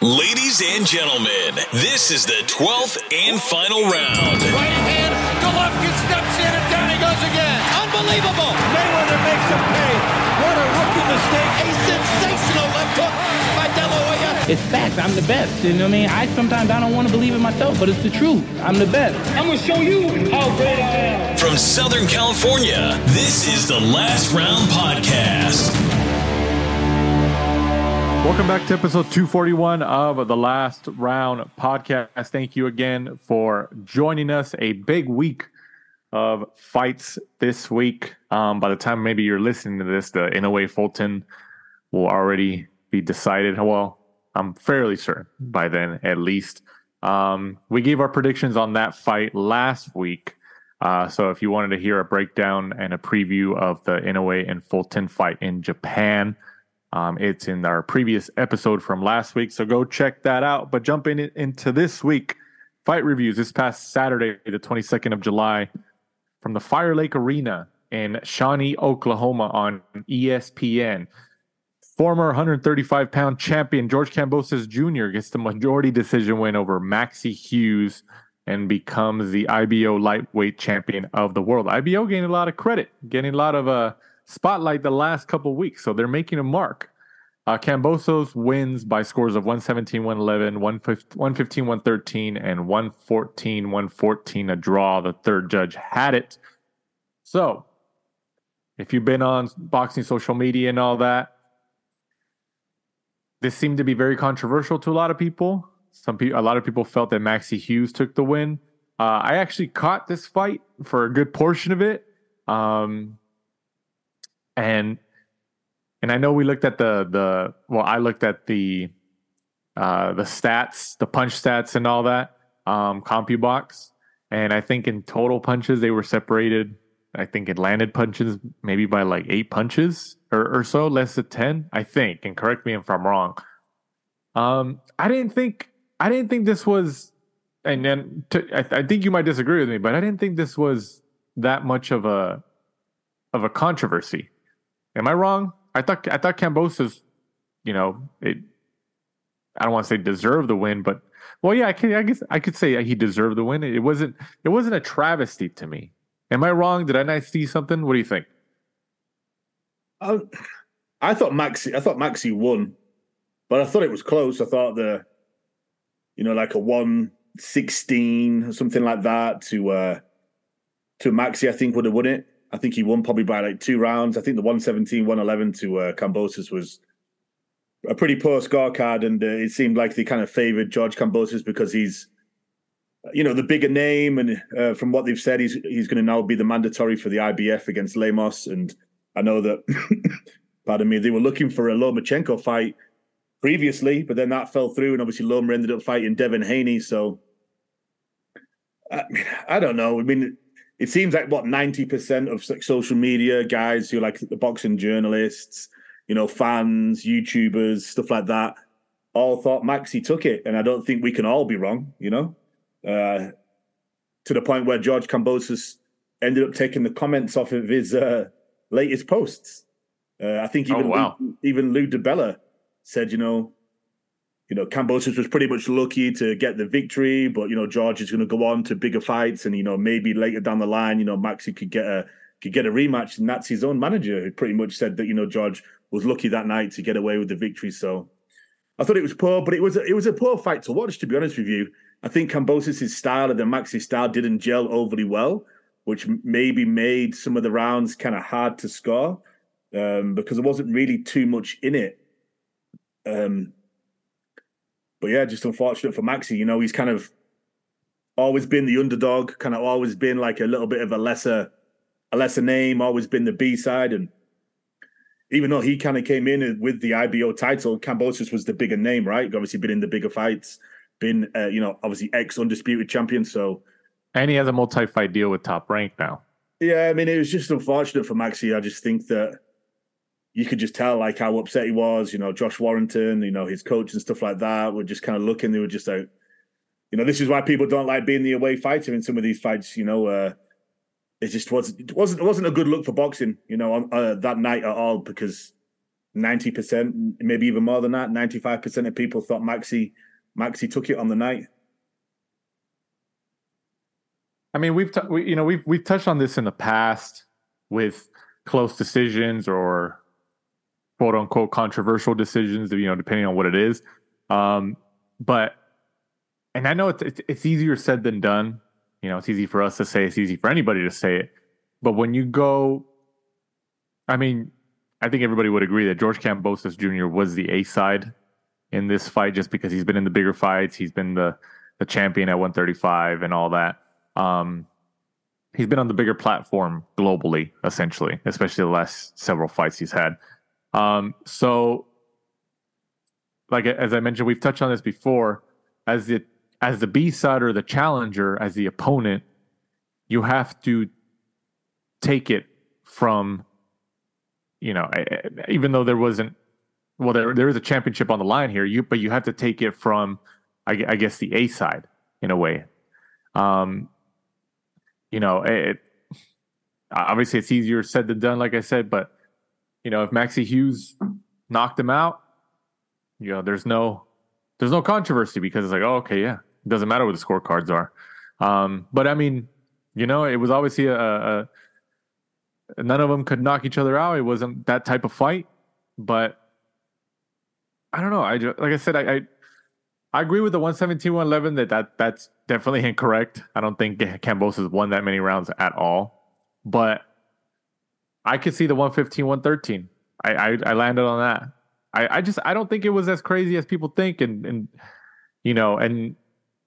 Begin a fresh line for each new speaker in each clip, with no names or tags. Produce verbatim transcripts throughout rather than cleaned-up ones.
Ladies and gentlemen, this is the twelfth and final round.
Right hand, Golovkin steps in and down he goes again. Unbelievable. Mayweather makes him pay. What a rookie mistake. A sensational left hook by De La Hoya.
It's facts. I'm the best. You know what I mean? I sometimes I don't want to believe it myself, but it's the truth. I'm the best.
I'm going to show you how great I am.
From Southern California, this is the Last Round Podcast.
Welcome back to episode two forty-one of the Last Round Podcast. Thank you again for joining us. A big week of fights this week. Um, by the time maybe you're listening to this, the Inoue Fulton will already be decided. Well, I'm fairly certain by then, at least. Um, we gave our predictions on that fight last week. Uh, so if you wanted to hear a breakdown and a preview of the Inoue and Fulton fight in Japan, Um, it's in our previous episode from last week, so go check that out. But jumping in, into this week, fight reviews this past Saturday, the twenty-second of July, from the Fire Lake Arena in Shawnee, Oklahoma on E S P N. Former one thirty-five pound champion George Kambosos Junior gets the majority decision win over Maxie Hughes and becomes the I B O lightweight champion of the world. I B O getting a lot of credit, getting a lot of uh, spotlight the last couple of weeks, so they're making a mark. Uh, Kambosos wins by scores of one seventeen, one eleven, one fifteen, one thirteen, and one fourteen, one fourteen, a draw. The third judge had it. So, if you've been on boxing social media and all that, this seemed to be very controversial to a lot of people. Some people, a lot of people felt that Maxie Hughes took the win. Uh, I actually caught this fight for a good portion of it. Um, And and I know we looked at the the well, I looked at the uh, the stats, the punch stats, and all that, um, CompuBox, and I think in total punches they were separated. I think it landed punches maybe by like eight punches or, or so, less than ten, I think. And correct me if I'm wrong. Um, I didn't think I didn't think this was, and then to, I, I think you might disagree with me, but I didn't think this was that much of a of a controversy. Am I wrong? I thought I thought Kambosos, you know, it. I don't want to say deserved the win, but well, yeah, I can. I guess I could say he deserved the win. It wasn't. It wasn't a travesty to me. Am I wrong? Did I not see something? What do you think?
I, I thought Maxi. I thought Maxi won, but I thought it was close. I thought the, you know, like a one sixteen or something like that to uh, to Maxi, I think would have won it. I think he won probably by like two rounds. I think the one seventeen, one eleven to uh, Kambosos was a pretty poor scorecard, and uh, it seemed like they kind of favored George Kambosos because he's, you know, the bigger name, and uh, from what they've said, he's he's going to now be the mandatory for the I B F against Lemos. And I know that, pardon me, they were looking for a Lomachenko fight previously, but then that fell through, and obviously Loma ended up fighting Devin Haney. So I, I don't know. I mean, it seems like, what, ninety percent of like social media guys who are like the boxing journalists, you know, fans, YouTubers, stuff like that, all thought Maxi took it. And I don't think we can all be wrong, you know, uh, to the point where George Kambosos ended up taking the comments off of his uh, latest posts. Uh, I think even,
oh, wow.
Lou, even Lou DiBella said, you know, You know, Kambosos was pretty much lucky to get the victory, but, you know, George is going to go on to bigger fights, and, you know, maybe later down the line, you know, Maxi could get a could get a rematch. And that's his own manager who pretty much said that, you know, George was lucky that night to get away with the victory. So I thought it was poor, but it was a, it was a poor fight to watch, to be honest with you. I think Kambosos' style and the Maxi style didn't gel overly well, which maybe made some of the rounds kind of hard to score um, because there wasn't really too much in it. Um But yeah, just unfortunate for Maxi. You know, he's kind of always been the underdog, kind of always been like a little bit of a lesser, a lesser name, always been the B side. And even though he kind of came in with the I B O title, Kambosos was the bigger name, right? Obviously been in the bigger fights, been, uh, you know, obviously ex-undisputed champion. So,
and he has a multi-fight deal with Top Rank now.
Yeah, I mean, it was just unfortunate for Maxi. I just think that you could just tell like how upset he was. You know, Josh Warrington, you know, his coach and stuff like that were just kind of looking. They were just like, you know, this is why people don't like being the away fighter in some of these fights. You know, uh, it just wasn't it wasn't it wasn't a good look for boxing. You know, on, uh, that night at all, because ninety percent, maybe even more than that. ninety-five percent of people thought Maxi Maxi took it on the night.
I mean, we've t- we, you know we've we've touched on this in the past with close decisions or quote unquote controversial decisions, you know, depending on what it is. Um, but and I know it's, it's it's easier said than done. You know, it's easy for us to say. It's easy for anybody to say it. But when you go, I mean, I think everybody would agree that George Kambosos Junior was the A side in this fight, just because he's been in the bigger fights. He's been the the champion at one thirty-five and all that. Um, he's been on the bigger platform globally, essentially, especially the last several fights he's had. Um, so, like as I mentioned, we've touched on this before. As the as the B side or the challenger, as the opponent, you have to take it from, you know, even though there wasn't, well, there there is a championship on the line here. You but you have to take it from, I, I guess, the A side in a way. Um, you know, it, obviously it's easier said than done, like I said. But you know, if Maxi Hughes knocked him out, you know, there's no there's no controversy, because it's like, oh, okay, yeah, it doesn't matter what the scorecards are. Um, but I mean, you know, it was obviously a, a, a none of them could knock each other out. It wasn't that type of fight, but I don't know. I just, like I said, I, I I agree with the one seventeen, one eleven that, that that's definitely incorrect. I don't think Kambosos won that many rounds at all, but I could see the one fifteen, one thirteen. I, I, I landed on that. I, I just I don't think it was as crazy as people think, and and you know, and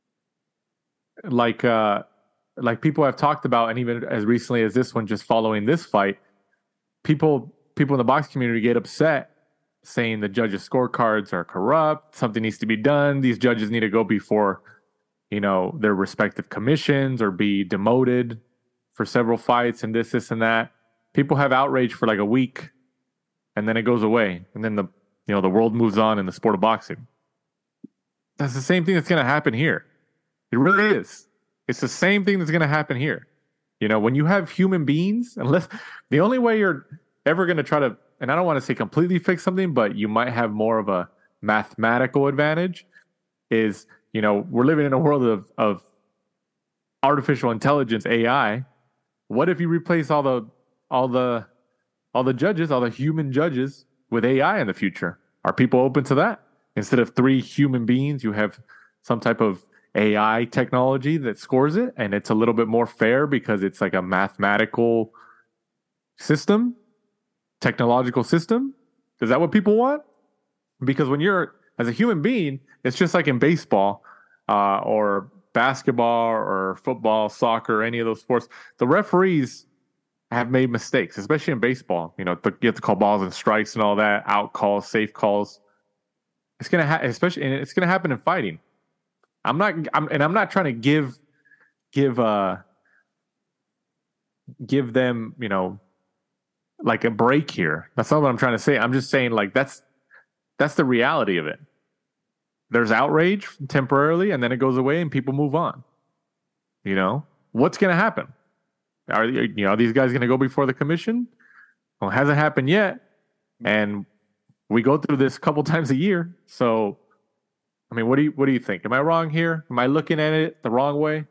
like uh like people have talked about, and even as recently as this one, just following this fight, people people in the box community get upset, saying the judges' scorecards are corrupt. Something needs to be done. These judges need to go before, you know, their respective commissions or be demoted for several fights and this, this, and that. People have outrage for like a week, and then it goes away, and then the you know the world moves on in the sport of boxing. That's the same thing that's going to happen here. It really is. It's the same thing that's going to happen here. You know, when you have human beings, unless the only way you're ever going to try to, and I don't want to say completely fix something, but you might have more of a mathematical advantage, is, you know, we're living in a world of, of artificial intelligence, A I. What if you replace all the all the all the judges, all the human judges with A I in the future? Are people open to that? Instead of three human beings, you have some type of A I technology that scores it, and it's a little bit more fair because it's like a mathematical system, technological system. Is that what people want? Because when you're, as a human being, it's just like in baseball uh, or basketball or football, soccer, any of those sports. The referees have made mistakes, especially in baseball. You know, you have to call balls and strikes and all that, out calls, safe calls. It's gonna ha- especially, and it's gonna happen in fighting. I'm not, I'm, and I'm not trying to give, give, uh, give them, you know, like a break here. That's not what I'm trying to say. I'm just saying, like, that's that's the reality of it. There's outrage temporarily, and then it goes away, and people move on. You know, what's going to happen? Are you know are these guys going to go before the commission? Well, it hasn't happened yet, and we go through this a couple times a year. So, I mean, what do you what do you think? Am I wrong here? Am I looking at it the wrong way?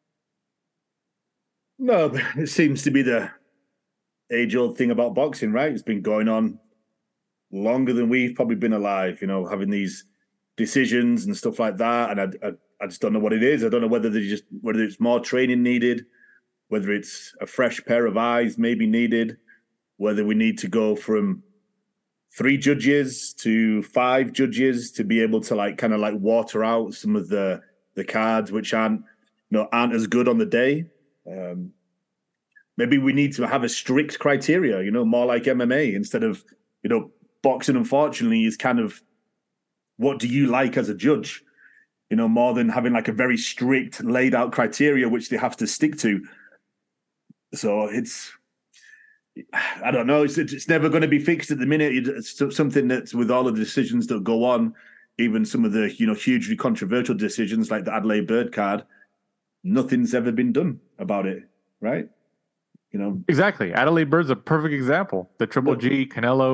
No, but it seems to be the age-old thing about boxing, right? It's been going on longer than we've probably been alive, you know, having these decisions and stuff like that. And I, I, I just don't know what it is. I don't know whether they just whether it's more training needed, whether it's a fresh pair of eyes maybe needed, whether we need to go from three judges to five judges to be able to like kind of like water out some of the the cards which aren't you know aren't as good on the day. Um, maybe we need to have a strict criteria, you know, more like M M A instead of, you know, boxing, unfortunately, is kind of what do you like as a judge, you know, more than having like a very strict laid out criteria which they have to stick to. So it's, I don't know, it's, it's never going to be fixed at the minute. It's something that's with all of the decisions that go on, even some of the, you know, hugely controversial decisions like the Adelaide Bird card, nothing's ever been done about it, right? You know,
exactly. Adelaide Bird's a perfect example. The Triple G, Canelo,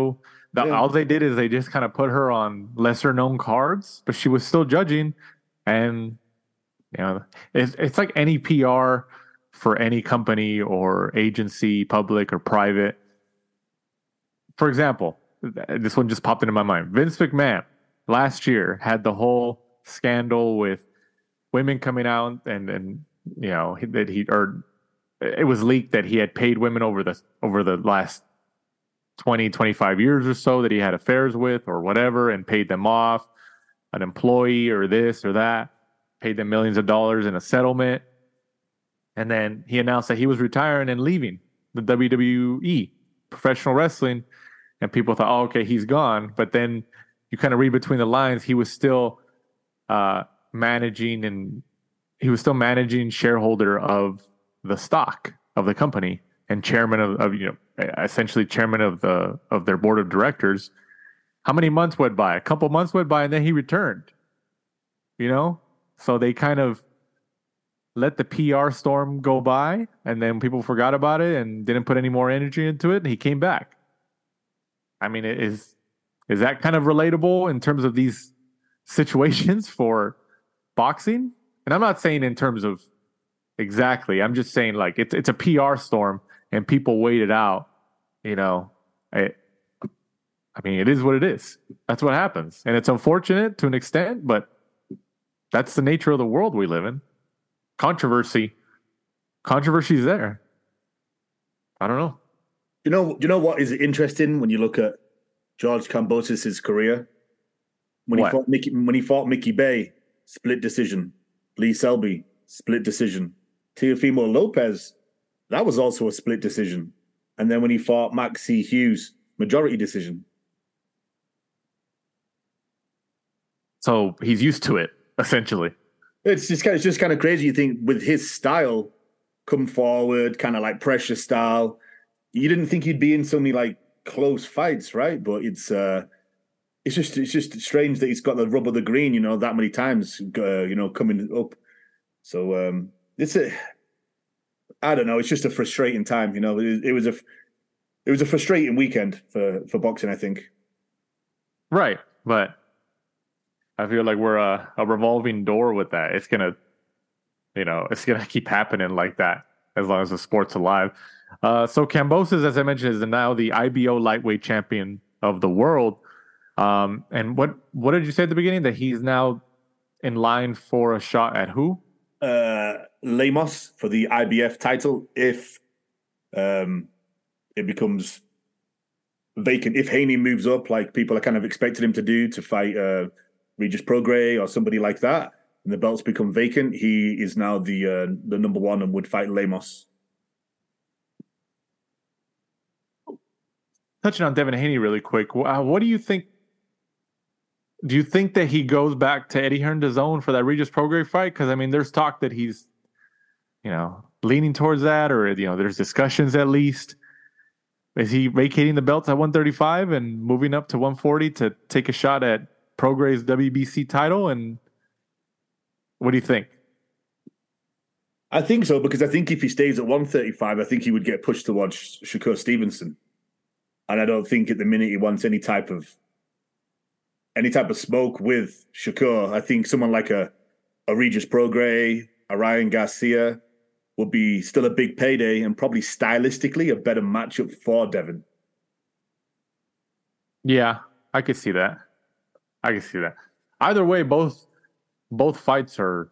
The,
Yeah.
All they did is they just kind of put her on lesser known cards, but she was still judging. And, you know, it's, it's like any P R for any company or agency, public or private. For example, this one just popped into my mind. Vince McMahon last year had the whole scandal with women coming out and, and you know, that he, or it was leaked that he had paid women over the, over the last twenty, twenty-five years or so that he had affairs with or whatever and paid them off, an employee or this or that, paid them millions of dollars in a settlement. And then he announced that he was retiring and leaving the W W E, professional wrestling. And people thought, oh, okay, he's gone. But then you kind of read between the lines, he was still uh, managing and he was still managing shareholder of the stock of the company and chairman of, of you know, essentially chairman of the of their board of directors. How many months went by? A couple months went by and then he returned. You know? So they kind of let the P R storm go by and then people forgot about it and didn't put any more energy into it and he came back. I mean, is is that kind of relatable in terms of these situations for boxing? And I'm not saying in terms of exactly. I'm just saying like it's it's a P R storm and people wait it out. You know, I, I mean, it is what it is. That's what happens, and it's unfortunate to an extent, but that's the nature of the world we live in. Controversy, controversy is there. I don't know.
You know, you know what is interesting when you look at George Kambosos' career? When
What?
he fought Mickey, when he fought Mickey Bay, split decision. Lee Selby, split decision. Teofimo Lopez, that was also a split decision. And then when he fought Maxie Hughes, majority decision.
So he's used to it, essentially.
It's just kind of, it's just kind of crazy. You think with his style, come forward, kind of like pressure style. You didn't think he'd be in so many like close fights, right? But it's uh, it's just it's just strange that he's got the rub of the green, you know, that many times, uh, you know, coming up. So um, it's a, I don't know. It's just a frustrating time, you know. It, it was a, it was a frustrating weekend for for boxing, I think.
Right, but I feel like we're a, a revolving door with that. It's gonna, you know, it's gonna keep happening like that as long as the sport's alive. Uh, so Kambosos, as I mentioned, is now the I B O lightweight champion of the world. Um, and what what did you say at the beginning? That he's now in line for a shot at who?
Uh, Lemos for the I B F title if um, it becomes vacant. If Haney moves up, like people are kind of expecting him to do, to fight uh, Regis Prograis or somebody like that, and the belts become vacant, he is now the uh, the number one and would fight Lemos.
Touching on Devin Haney really quick, uh, what do you think? Do you think that he goes back to Eddie Hearn DAZN for that Regis Prograis fight? Because I mean, there's talk that he's, you know, leaning towards that, or you know, there's discussions at least. Is he vacating the belts at one thirty-five and moving up to one forty to take a shot at Prograis' W B C title? And what do you think?
I think so, because I think if he stays at one thirty-five, I think he would get pushed towards Shakur Stevenson. And I don't think at the minute he wants any type of any type of smoke with Shakur. I think someone like a, a Regis Prograis, a Ryan Garcia would be still a big payday and probably stylistically a better matchup for Devin.
Yeah, I could see that. I could see that. Either way, both both fights are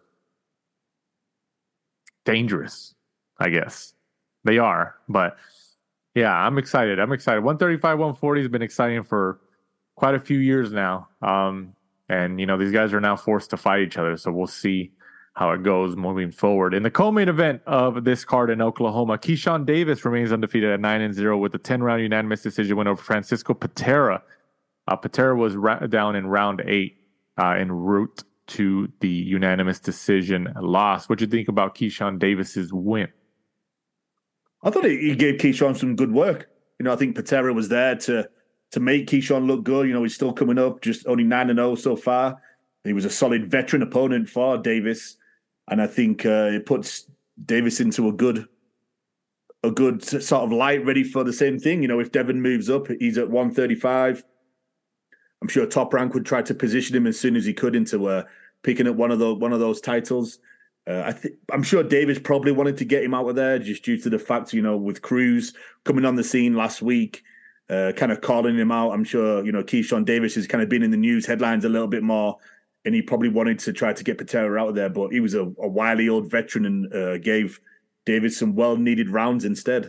dangerous, I guess. They are, but yeah, I'm excited. I'm excited. one thirty-five, one forty has been exciting for quite a few years now. Um, and, you know, these guys are now forced to fight each other. So we'll see how it goes moving forward. In the co-main event of this card in Oklahoma, Keyshawn Davis remains undefeated at nine and zero with a ten-round unanimous decision win over Francisco Patera. Uh, Patera was ra- down in round eight uh, en route to the unanimous decision loss. What do you think about Keyshawn Davis's win?
I thought he gave Keyshawn some good work. You know, I think Patera was there to to make Keyshawn look good. You know, he's still coming up, just only nine and zero so far. He was a solid veteran opponent for Davis, and I think uh, it puts Davis into a good a good sort of light ready for the same thing. You know, if Devin moves up, he's at one thirty-five. I'm sure Top Rank would try to position him as soon as he could into uh, picking up one of those one of those titles. Uh, I think I'm sure Davis probably wanted to get him out of there just due to the fact, you know, with Cruz coming on the scene last week, uh, kind of calling him out. I'm sure, you know, Keyshawn Davis has kind of been in the news headlines a little bit more, and he probably wanted to try to get Patera out of there, but he was a, a wily old veteran and uh, gave Davis some well-needed rounds instead.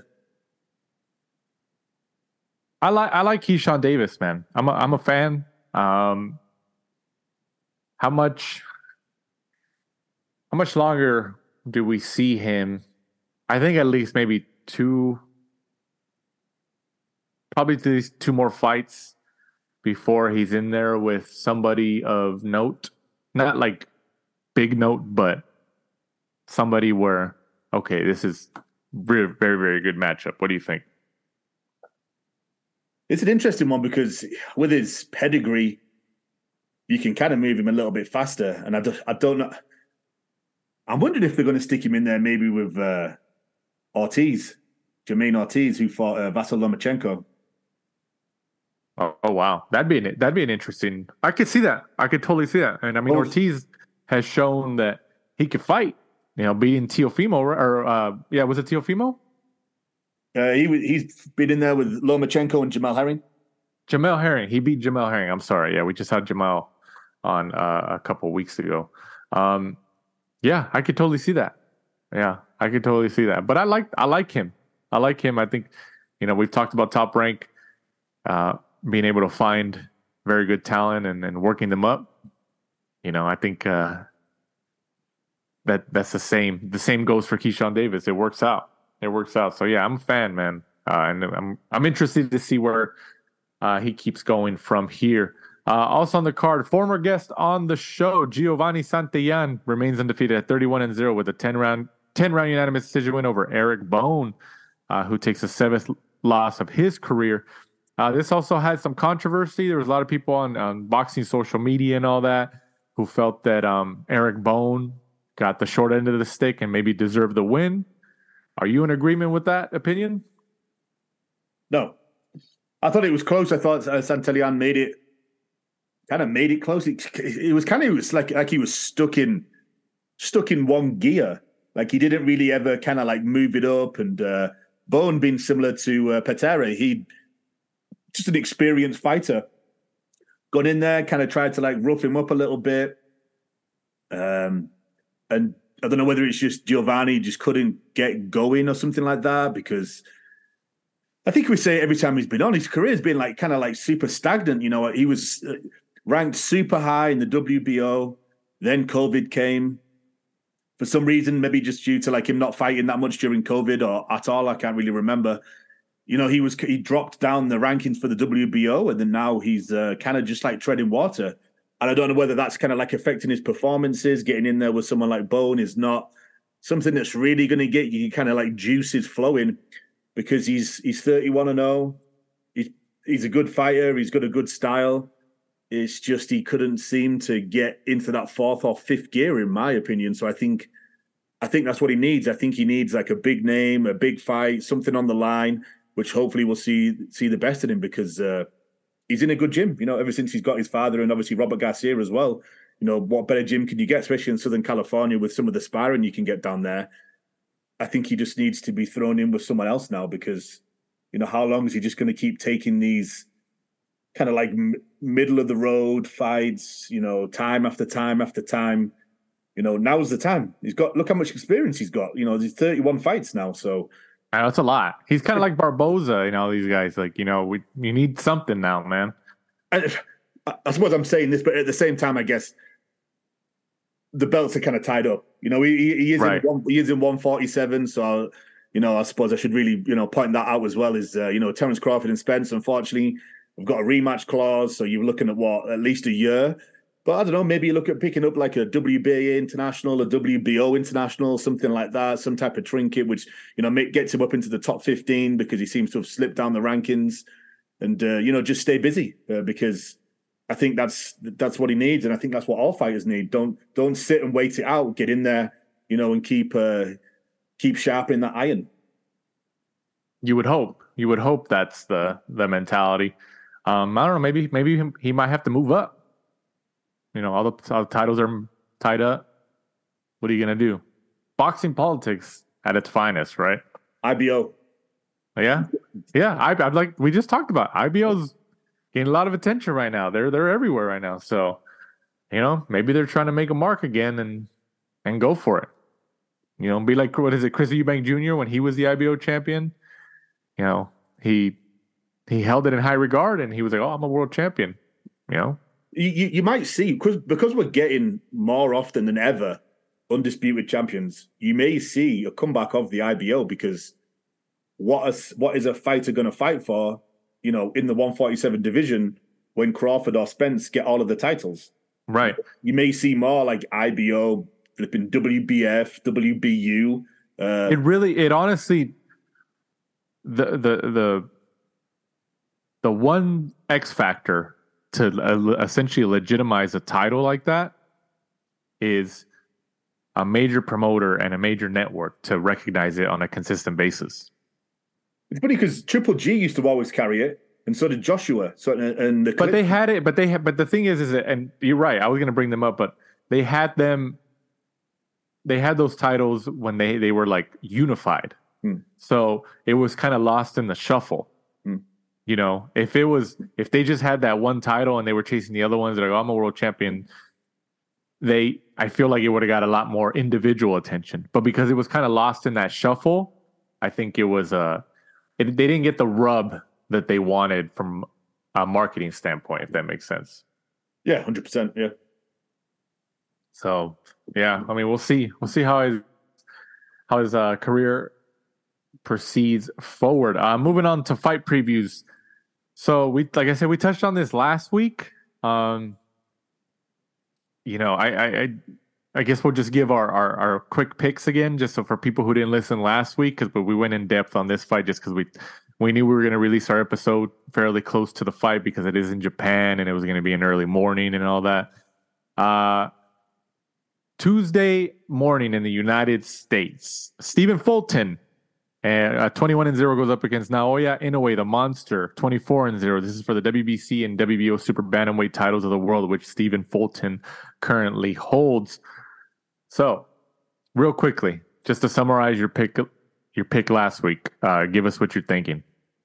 I like I like Keyshawn Davis, man. I'm a, I'm a fan. Um, how much how much longer do we see him? I think at least maybe two, probably at least two more fights before he's in there with somebody of note. Not like big note, but somebody where, okay, this is very, very, very good matchup. What do you think?
It's an interesting one because with his pedigree, you can kind of move him a little bit faster. And I don't, I don't know. I'm wondering if they're going to stick him in there maybe with uh, Ortiz, Jermaine Ortiz, who fought uh, Vasyl Lomachenko.
Oh, oh wow, that'd be an that'd be an interesting. I could see that. I could totally see that. And I mean,
Well,
Ortiz has shown that he could fight. You know, beating Teofimo, or uh, yeah, was it Teofimo?
Uh, he he's been in there with Lomachenko and Jamel Herring.
Jamel Herring. He beat Jamel Herring. I'm sorry. Yeah, we just had Jamel on uh, a couple weeks ago. Um, yeah, I could totally see that. Yeah, I could totally see that. But I like I like him. I like him. I think, you know, we've talked about Top Rank uh, being able to find very good talent and, and working them up. You know, I think uh, that that's the same. The same goes for Keyshawn Davis. It works out. It works out. So yeah, I'm a fan, man, uh, and I'm I'm interested to see where uh, he keeps going from here. Uh, also on the card, former guest on the show, Giovanni Santillan, remains undefeated at thirty-one and zero with a ten round ten round unanimous decision win over Eric Bone, uh, who takes the seventh loss of his career. Uh, this also had some controversy. There was a lot of people on, on boxing social media and all that who felt that um, Eric Bone got the short end of the stick and maybe deserved the win. Are you in agreement with that opinion?
No. I thought it was close. I thought uh, Santillan made it, kind of made it close. It, it was kind of it was like like he was stuck in stuck in one gear. Like he didn't really ever kind of like move it up. And uh, Bone being similar to uh, Patera, he just an experienced fighter. Got in there, kind of tried to like rough him up a little bit. Um, and I don't know whether it's just Giovanni just couldn't get going or something like that, because I think we say every time he's been on, his career's been like kind of like super stagnant. You know, he was ranked super high in the W B O. Then COVID came. For some reason, maybe just due to like him not fighting that much during COVID or at all, I can't really remember. You know, he was he dropped down the rankings for the W B O, and then now he's uh, kind of just like treading water. And I don't know whether that's kind of like affecting his performances. Getting in there with someone like Bone is not something that's really going to get you kind of like juices flowing, because he's he's thirty-one and oh. He's he's a good fighter. He's got a good style. It's just he couldn't seem to get into that fourth or fifth gear, in my opinion. So I think I think that's what he needs. I think he needs like a big name, a big fight, something on the line, which hopefully we'll see see the best in him, because uh, he's in a good gym. You know, ever since he's got his father and obviously Robert Garcia as well. You know, what better gym can you get, especially in Southern California with some of the sparring you can get down there? I think he just needs to be thrown in with someone else now, because, you know, how long is he just going to keep taking these kind of like m- middle of the road fights, you know, time after time after time? You know, now's the time. He's got, look how much experience he's got. You know, there's thirty-one fights now, so.
I know, that's a lot. He's kind of like Barboza, you know, these guys. Like, you know, we you need something now, man.
I, I suppose I'm saying this, but at the same time, I guess the belts are kind of tied up. You know, he, he is
right.
in one, he is in one forty-seven, so you know, I suppose I should really, you know, point that out as well. Is uh, you know, Terence Crawford and Spence, unfortunately, we've got a rematch clause, so you're looking at what, at least a year. But I don't know, maybe you look at picking up like a W B A international, a W B O international, something like that, some type of trinket, which, you know, make, gets him up into the top fifteen, because he seems to have slipped down the rankings, and uh, you know, just stay busy, uh, because I think that's that's what he needs, and I think that's what all fighters need. Don't don't sit and wait it out. Get in there, you know, and keep uh, keep sharpening that iron.
You would hope. You would hope that's the the mentality. Um, I don't know. Maybe maybe he might have to move up. You know, all the, all the titles are tied up. What are you going to do? Boxing politics at its finest, right?
I B O.
Yeah, yeah. I, I'd like we just talked about I B O's getting a lot of attention right now. They're they're everywhere right now. So, you know, maybe they're trying to make a mark again and and go for it. You know, be like, what is it, Chris Eubank Junior when he was the I B O champion? You know, he he held it in high regard, and he was like, "Oh, I'm a world champion." You know,
you you, you might see because because we're getting more often than ever undisputed champions. You may see a comeback of the I B O because what a, what is a fighter going to fight for? You know, in the one forty-seven division when Crawford or Spence get all of the titles,
right?
You may see more like I B O, flipping W B F, W B U. Uh,
it really, it honestly. The the the the one X factor to uh, essentially legitimize a title like that is a major promoter and a major network to recognize it on a consistent basis.
It's funny because Triple G used to always carry it, and so did Joshua. So and the
but they had it. But they had. But the thing is, is that, and you're right. I was going to bring them up, but they had them. They had those titles when they they were like unified.
Hmm.
So it was kind of lost in the shuffle.
Hmm.
You know, if it was, if they just had that one title and they were chasing the other ones, they're like, oh, I'm a world champion. They, I feel like it would have got a lot more individual attention. But because it was kind of lost in that shuffle, I think it was a, uh, it, they didn't get the rub that they wanted from a marketing standpoint, if that makes sense.
Yeah, one hundred percent. Yeah.
So, yeah, I mean, we'll see. We'll see how his, how his uh, career proceeds forward. Uh, moving on to fight previews. So we, like I said, we touched on this last week. Um, you know, I, I, I, I guess we'll just give our, our, our quick picks again, just so for people who didn't listen last week, because we went in depth on this fight just because we, we knew we were going to release our episode fairly close to the fight because it is in Japan and it was going to be an early morning and all that. Uh, Tuesday morning in the United States, Stephen Fulton. And uh, twenty-one and zero goes up against Naoya Inoue, the monster, twenty-four and zero. This is for the W B C and W B O Super Bantamweight titles of the world, which Stephen Fulton currently holds. So, real quickly, just to summarize your pick, your pick last week, uh, give us what you're thinking.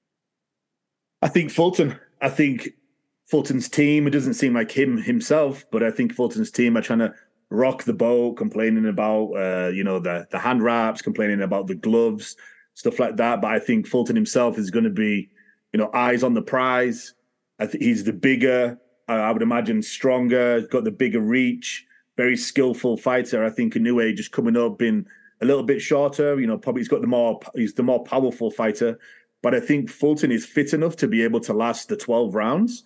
I think Fulton. I think Fulton's team. It doesn't seem like him himself, but I think Fulton's team are trying to rock the boat, complaining about uh, you know the the hand wraps, complaining about the gloves. Stuff like that, but I think Fulton himself is going to be, you know, eyes on the prize. I think he's the bigger, uh, I would imagine, stronger, got the bigger reach, very skillful fighter. I think Inoue just coming up, being a little bit shorter, you know, probably he's got the more, he's the more powerful fighter. But I think Fulton is fit enough to be able to last the twelve rounds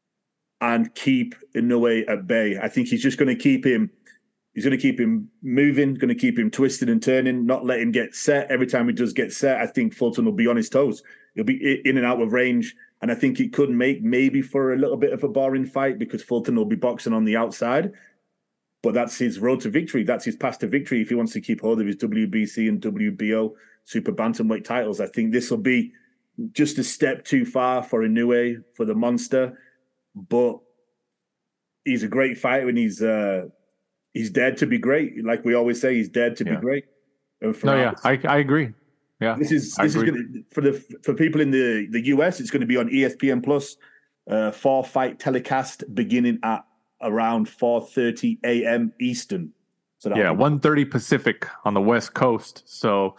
and keep Inoue at bay. I think he's just going to keep him. He's going to keep him moving, going to keep him twisted and turning, not let him get set. Every time he does get set, I think Fulton will be on his toes. He'll be in and out of range. And I think it could make maybe for a little bit of a boring fight because Fulton will be boxing on the outside. But that's his road to victory. That's his path to victory if he wants to keep hold of his W B C and W B O Super Bantamweight titles. I think this will be just a step too far for Inoue, for the monster. But he's a great fighter and he's... Uh, He's dared to be great. Like we always say, he's dared to
yeah.
be great.
No, yeah, I, I agree. Yeah,
this is
I
this is gonna, for the for people in the, the U S. It's going to be on E S P N Plus, uh, four fight telecast beginning at around four thirty a.m. Eastern.
So yeah, one thirty Pacific on the West Coast. So,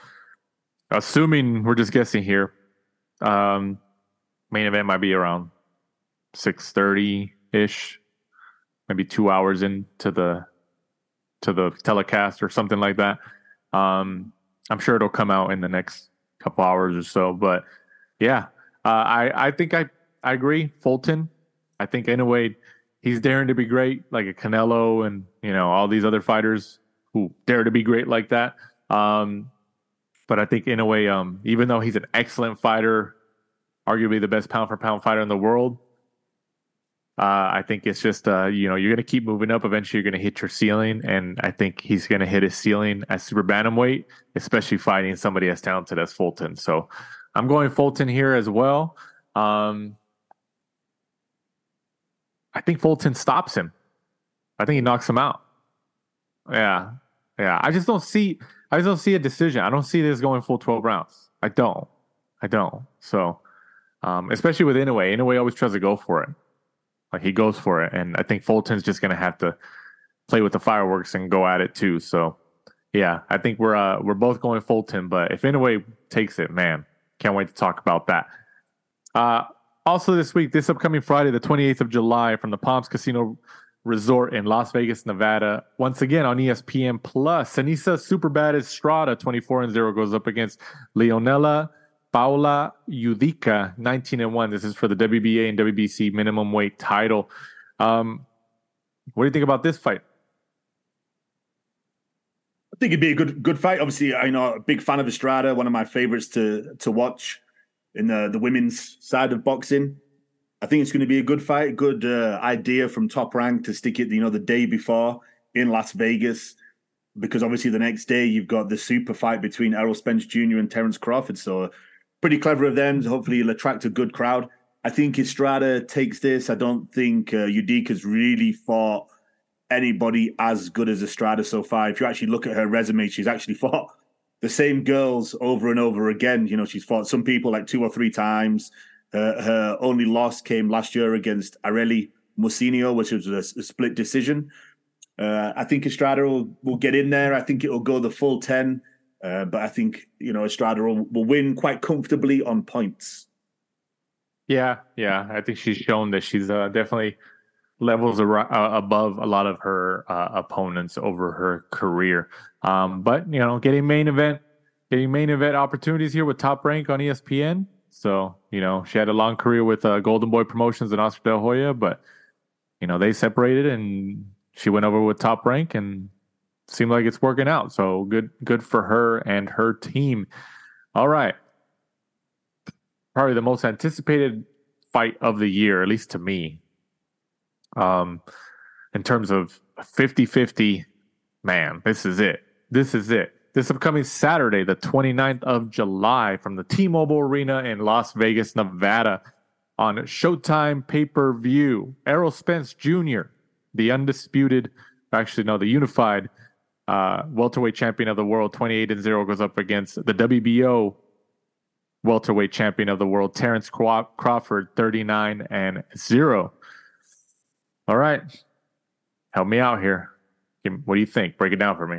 assuming we're just guessing here, um, main event might be around six thirty ish, maybe two hours into the. to the telecast or something like that. Um, I'm sure it'll come out in the next couple hours or so. But yeah, uh, I I think I I agree. Fulton, I think Inoue, he's daring to be great, like a Canelo and you know all these other fighters who dare to be great like that. Um, but I think Inoue, um, even though he's an excellent fighter, arguably the best pound for pound fighter in the world. Uh, I think it's just, uh, you know, you're going to keep moving up. Eventually, you're going to hit your ceiling. And I think he's going to hit his ceiling at super bantamweight, especially fighting somebody as talented as Fulton. So I'm going Fulton here as well. Um, I think Fulton stops him. I think he knocks him out. Yeah, yeah. I just don't see. I just don't see a decision. I don't see this going full twelve rounds. I don't. I don't. So, um, especially with Inoue, Inoue always tries to go for it. Like he goes for it, and I think Fulton's just going to have to play with the fireworks and go at it too. So, yeah, I think we're uh, we're both going Fulton. But if Inoue takes it, man, can't wait to talk about that. Uh, also this week, this upcoming Friday, the twenty-eighth of July, from the Palms Casino Resort in Las Vegas, Nevada, once again on E S P N Plus, Sanisa Superbad Estrada, twenty-four and zero, goes up against Leonela Paula Yudica, nineteen and one. This is for the W B A and W B C minimum weight title. Um, what do you think about this fight?
I think it'd be a good good fight. Obviously, I know a big fan of Estrada, one of my favorites to to watch in the, the women's side of boxing. I think it's going to be a good fight, good uh, idea from Top Rank to stick it, you know, the day before in Las Vegas, because obviously the next day you've got the super fight between Errol Spence Junior and Terence Crawford. So pretty clever of them. Hopefully it'll attract a good crowd. I think Estrada takes this. I don't think uh, Yudica's really fought anybody as good as Estrada so far. If you actually look at her resume, she's actually fought the same girls over and over again. You know, she's fought some people like two or three times. Uh, her only loss came last year against Areli Musinho, which was a, a split decision. Uh, I think Estrada will, will get in there. I think it will go the full ten. Uh, but I think, you know, Estrada will, will win quite comfortably on points.
Yeah, yeah. I think she's shown that she's uh, definitely levels ar- uh, above a lot of her uh, opponents over her career. Um, but, you know, getting main event, getting main event opportunities here with Top Rank on E S P N. So, you know, she had a long career with uh, Golden Boy Promotions and Oscar De La Hoya, but, you know, they separated and she went over with Top Rank and seemed like it's working out. So good, good for her and her team. All right. Probably the most anticipated fight of the year, at least to me. Um, in terms of fifty-fifty, man, this is it. This is it. This upcoming Saturday, the twenty-ninth of July, from the T-Mobile Arena in Las Vegas, Nevada, on Showtime pay-per-view. Errol Spence Junior, the undisputed, actually no, the unified uh, welterweight champion of the world, twenty-eight and zero, goes up against the W B O welterweight champion of the world, Terence Crawford, thirty-nine and zero. All right, help me out here. What do you think? Break it down for me.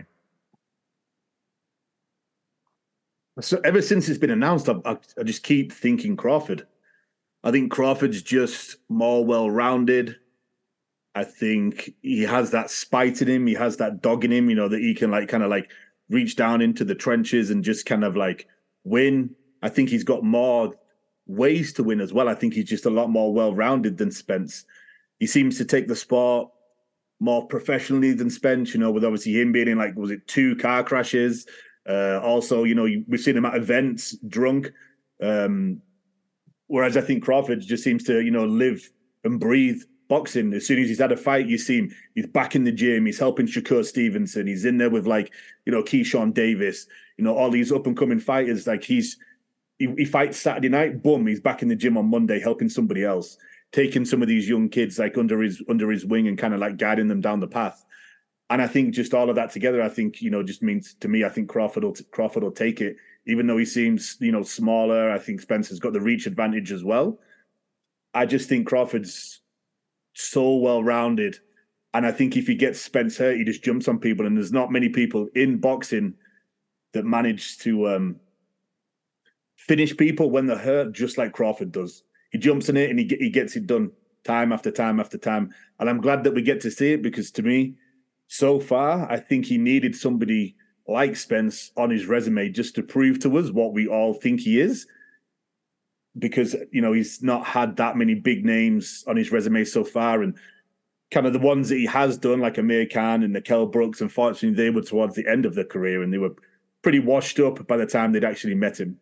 So ever since it's been announced, I, I, I just keep thinking Crawford. I think Crawford's just more well-rounded. I think he has that spite in him. He has that dog in him, you know, that he can like kind of like reach down into the trenches and just kind of like win. I think he's got more ways to win as well. I think he's just a lot more well-rounded than Spence. He seems to take the sport more professionally than Spence, you know, with obviously him being in like, was it two car crashes? Uh, also, you know, we've seen him at events drunk. Um, whereas I think Crawford just seems to, you know, live and breathe boxing. As soon as he's had a fight, you see him, he's back in the gym. He's helping Shakur Stevenson. He's in there with like, you know, Keyshawn Davis, you know, all these up and coming fighters. Like he's, he, he fights Saturday night, boom, he's back in the gym on Monday, helping somebody else, taking some of these young kids like under his, under his wing and kind of like guiding them down the path. And I think just all of that together, I think, you know, just means to me, I think Crawford will, Crawford will take it, even though he seems, you know, smaller. I think Spencer's got the reach advantage as well. I just think Crawford's so well-rounded. And I think if he gets Spence hurt, he just jumps on people. And there's not many people in boxing that manage to um, finish people when they're hurt, just like Crawford does. He jumps in it and he, he gets it done time after time after time. And I'm glad that we get to see it because to me, so far, I think he needed somebody like Spence on his resume just to prove to us what we all think he is. Because, you know, he's not had that many big names on his resume so far. And kind of the ones that he has done, like Amir Khan and Nickel Brooks, unfortunately, they were towards the end of their career and they were pretty washed up by the time they'd actually met him.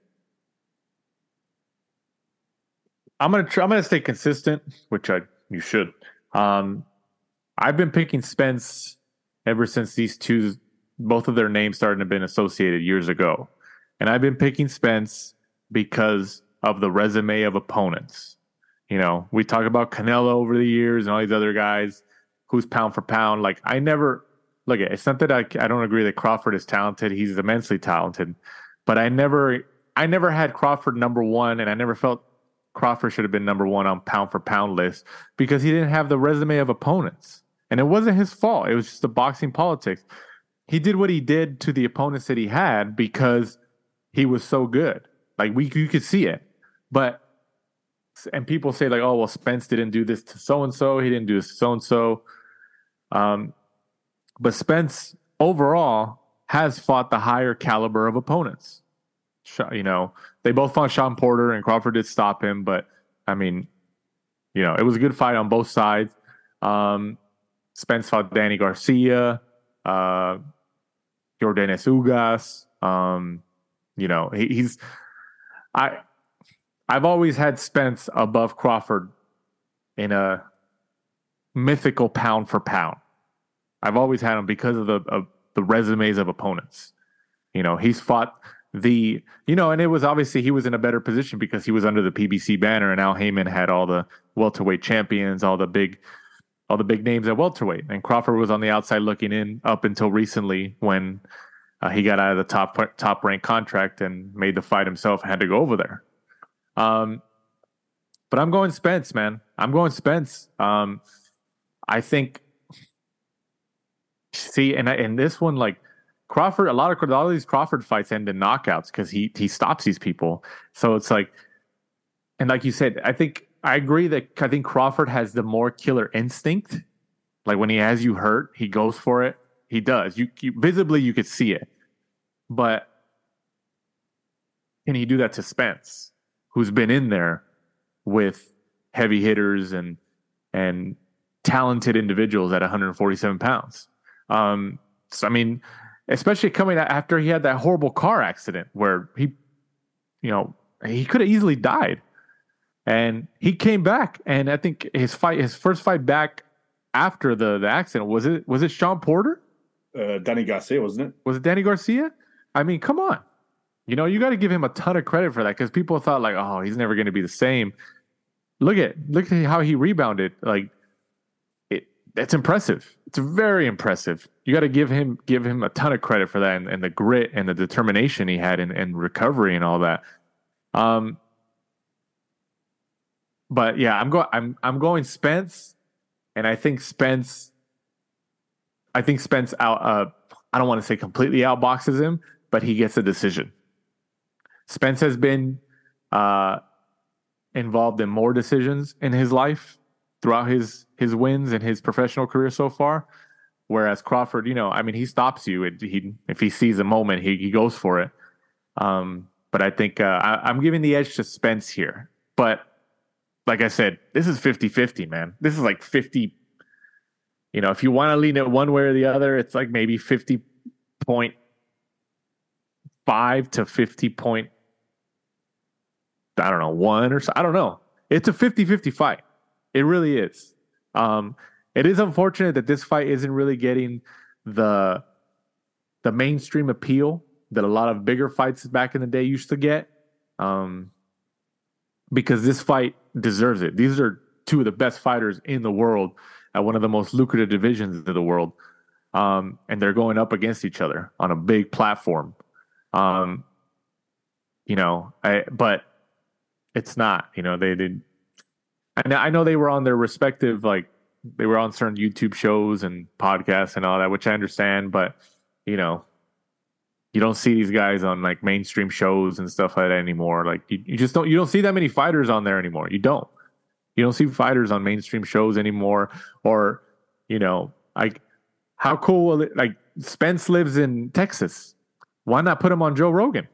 I'm gonna try, I'm gonna stay consistent, which I you should. Um, I've been picking Spence ever since these two, both of their names started to been associated years ago. And I've been picking Spence because of the resume of opponents. You know, we talk about Canelo over the years and all these other guys who's pound for pound. Like, I never look at it's not that I, I don't agree that Crawford is talented. He's immensely talented, but I never I never had Crawford number one, and I never felt Crawford should have been number one on pound for pound list because he didn't have the resume of opponents. And it wasn't his fault. It was just the boxing politics. He did what he did to the opponents that he had because he was so good. Like, we you could see it. But and people say, like, oh, well, Spence didn't do this to so-and-so. He didn't do this to so-and-so. Um, but Spence overall has fought the higher caliber of opponents. You know, they both fought Sean Porter, and Crawford did stop him. But, I mean, you know, it was a good fight on both sides. Um, Spence fought Danny Garcia, uh, Yordenis Ugas. Um, you know, he, he's I. I've always had Spence above Crawford in a mythical pound for pound. I've always had him because of the of the resumes of opponents. You know, he's fought the, you know, and it was obviously he was in a better position because he was under the P B C banner, and Al Heyman had all the welterweight champions, all the big, all the big names at welterweight, and Crawford was on the outside looking in up until recently when uh, he got out of the top top ranked contract and made the fight himself, had to go over there. Um, but I'm going Spence, man. I'm going Spence. Um, I think. See, and in this one, like Crawford, a lot of a lot of these Crawford fights end in knockouts because he he stops these people. So it's like, and like you said, I think I agree that I think Crawford has the more killer instinct. Like when he has you hurt, he goes for it. He does. You, you visibly you could see it, but can he do that to Spence, who's been in there with heavy hitters and and talented individuals at one hundred forty-seven pounds? Um, so I mean, especially coming after he had that horrible car accident where he, you know, he could have easily died, and he came back. And I think his fight, his first fight back after the the accident, was it was it Sean Porter?
Uh, Danny Garcia, wasn't it?
Was it Danny Garcia? I mean, come on. You know, you got to give him a ton of credit for that because people thought like, oh, he's never going to be the same. Look at look at how he rebounded. Like, it, it's impressive. It's very impressive. You got to give him give him a ton of credit for that and, and the grit and the determination he had in, in recovery and all that. Um, but yeah, I'm going. I'm I'm going Spence, and I think Spence. I think Spence out. Uh, I don't want to say completely outboxes him, but he gets a decision. Spence has been uh, involved in more decisions in his life throughout his his wins and his professional career so far. Whereas Crawford, you know, I mean, he stops you. It, he if he sees a moment, he he goes for it. Um, but I think uh, I, I'm giving the edge to Spence here. But like I said, this is fifty-fifty, man. This is like fifty. You know, if you want to lean it one way or the other, it's like maybe fifty point five to fifty point, I don't know, one or so. I don't know. It's a fifty-fifty fight. It really is. Um, it is unfortunate that this fight isn't really getting the the mainstream appeal that a lot of bigger fights back in the day used to get. Um, because this fight deserves it. These are two of the best fighters in the world at one of the most lucrative divisions of the world. Um, and they're going up against each other on a big platform. Um, you know, I, but it's not, you know, they did. And I know they were on their respective, like they were on certain YouTube shows and podcasts and all that, which I understand, but you know, you don't see these guys on like mainstream shows and stuff like that anymore. Like you, you just don't, you don't see that many fighters on there anymore. You don't, you don't see fighters on mainstream shows anymore. Or, you know, like how cool will it, like Spence lives in Texas. Why not put him on Joe Rogan?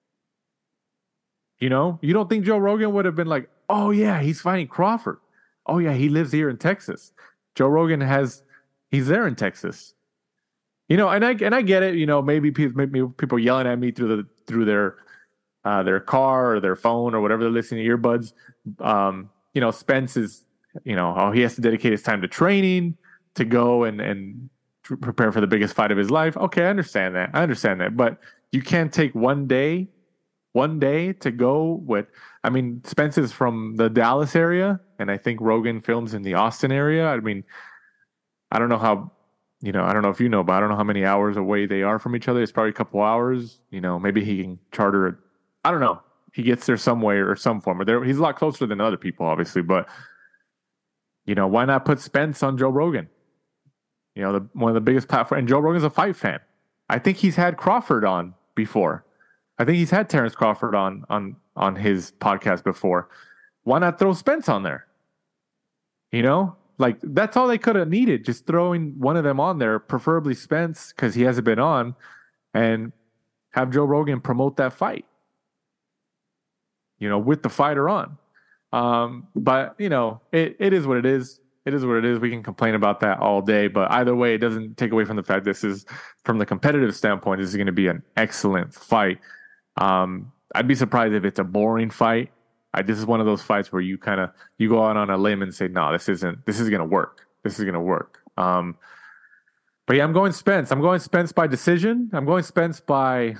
You know, you don't think Joe Rogan would have been like, oh yeah, he's fighting Crawford. Oh yeah, he lives here in Texas. Joe Rogan has, he's there in Texas. You know, and I and I get it. You know, maybe people, maybe people yelling at me through the through their uh, their car or their phone or whatever they're listening to earbuds. Um, you know, Spence is, you know, oh, he has to dedicate his time to training to go and and prepare for the biggest fight of his life. Okay, I understand that. I understand that, but you can't take one day, one day to go with. I mean, Spence is from the Dallas area, and I think Rogan films in the Austin area. I mean, I don't know how, you know, I don't know if you know, but I don't know how many hours away they are from each other. It's probably a couple hours. You know, maybe he can charter it. I don't know. He gets there some way or some form. Or there, he's a lot closer than other people, obviously. But, you know, why not put Spence on Joe Rogan? You know, the, one of the biggest platforms. And Joe Rogan's a fight fan. I think he's had Crawford on before. I think he's had Terrence Crawford on on on his podcast before. Why not throw Spence on there? You know, like that's all they could have needed. Just throwing one of them on there, preferably Spence because he hasn't been on, and have Joe Rogan promote that fight. You know, with the fighter on. Um, but you know, it, it is what it is. It is what it is. We can complain about that all day, but either way, it doesn't take away from the fact this is, from the competitive standpoint, this is going to be an excellent fight. Um, I'd be surprised if it's a boring fight. I, this is one of those fights where you kind of you go out on a limb and say, "No, this isn't. This is going to work. This is going to work." Um, but yeah, I'm going Spence. I'm going Spence by decision. I'm going Spence by.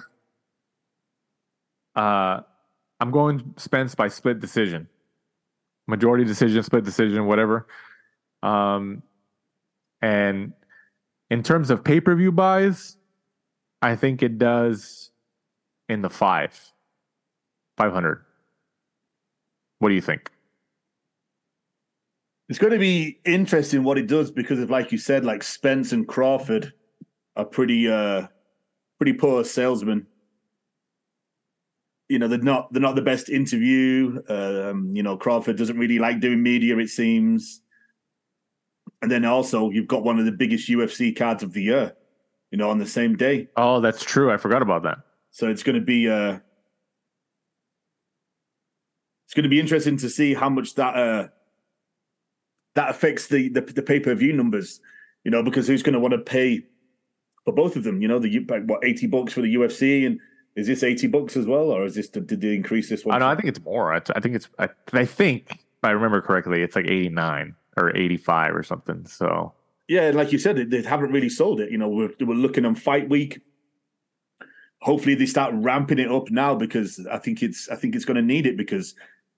Uh, I'm going Spence by split decision, majority decision, split decision, whatever. Um, and in terms of pay-per-view buys, I think it does. In the five, five hundred. What do you think?
It's going to be interesting what it does because of, like you said, like Spence and Crawford are pretty, uh, pretty poor salesmen. You know, they're not they're not the best interview. Um, you know, Crawford doesn't really like doing media, it seems. And then also, you've got one of the biggest U F C cards of the year. You know, on the same day.
Oh, that's true. I forgot about that.
So it's going to be uh, it's going to be interesting to see how much that uh, that affects the the, the pay per view numbers. You know, because who's going to want to pay for both of them? You know, the what eighty bucks for the U F C, and is this eighty bucks as well, or is this did they increase this one?
I know. I think it's more. I, I think it's. I, I think if I remember correctly, it's like eighty nine or eighty five or something. So
yeah, like you said, they haven't really sold it. You know, we're we're looking on Fight Week. Hopefully they start ramping it up now because I think it's I think it's going to need it because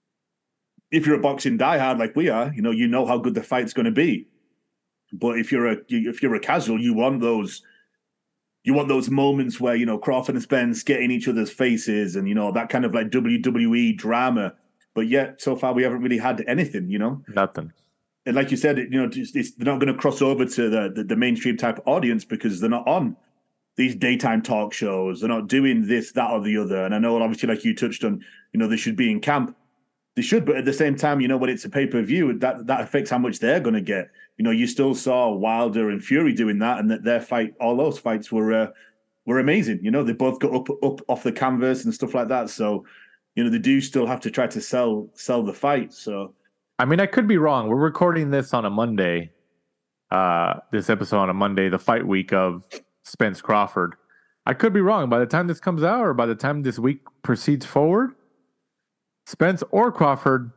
if you're a boxing diehard like we are, you know you know how good the fight's going to be. But if you're a if you're a casual, you want those you want those moments where you know Crawford and Spence get in each other's faces and you know that kind of like W W E drama. But yet so far we haven't really had anything. You know,
nothing.
And like you said, you know, it's, it's, they're not going to cross over to the, the the mainstream type audience because they're not on these daytime talk shows. They're not doing this, that, or the other. And I know, obviously, like you touched on, you know, they should be in camp. They should, but at the same time, you know, when it's a pay-per-view, that, that affects how much they're going to get. You know, you still saw Wilder and Fury doing that, and that their fight, all those fights were uh, were amazing. You know, they both got up up off the canvas and stuff like that. So, you know, they do still have to try to sell sell the fight. So,
I mean, I could be wrong. We're recording this on a Monday. Uh, this episode on a Monday, the fight week of Spence Crawford. I could be wrong. By the time this comes out or by the time this week proceeds forward, Spence or Crawford,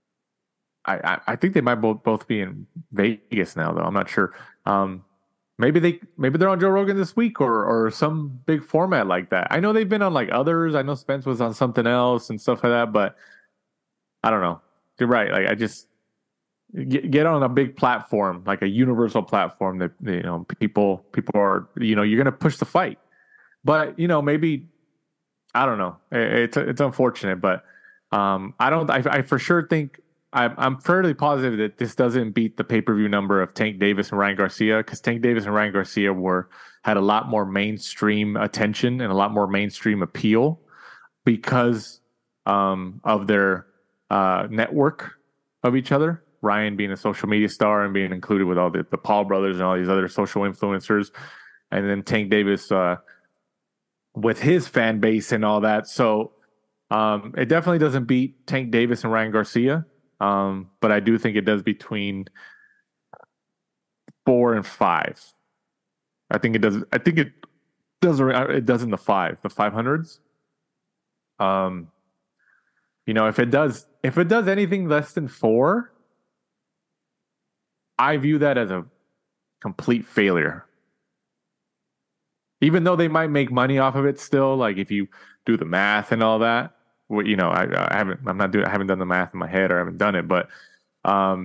I, I, I think they might both, both be in Vegas now, though. I'm not sure. Um, maybe they maybe they're on Joe Rogan this week or or some big format like that. I know they've been on like others. I know Spence was on something else and stuff like that, but I don't know. You're right. Like I just Get, get on a big platform, like a universal platform that you know people people are you know you're going to push the fight, but you know maybe I don't know. It's it's unfortunate, but um, I don't. I, I for sure think I'm I'm fairly positive that this doesn't beat the pay per view number of Tank Davis and Ryan Garcia because Tank Davis and Ryan Garcia were had a lot more mainstream attention and a lot more mainstream appeal because um, of their uh, network of each other. Ryan being a social media star and being included with all the, the Paul brothers and all these other social influencers. And then Tank Davis uh, with his fan base and all that. So um, it definitely doesn't beat Tank Davis and Ryan Garcia. Um, but I do think it does between four and five. I think it does. I think it does. It does in the five, the five hundreds. Um, you know, if it does, if it does anything less than four, I view that as a complete failure. even though they might make money off of it still, like if you do the math and all that, well, you know, I, I haven't, I'm not doing, I haven't done the math in my head or I haven't done it, but um,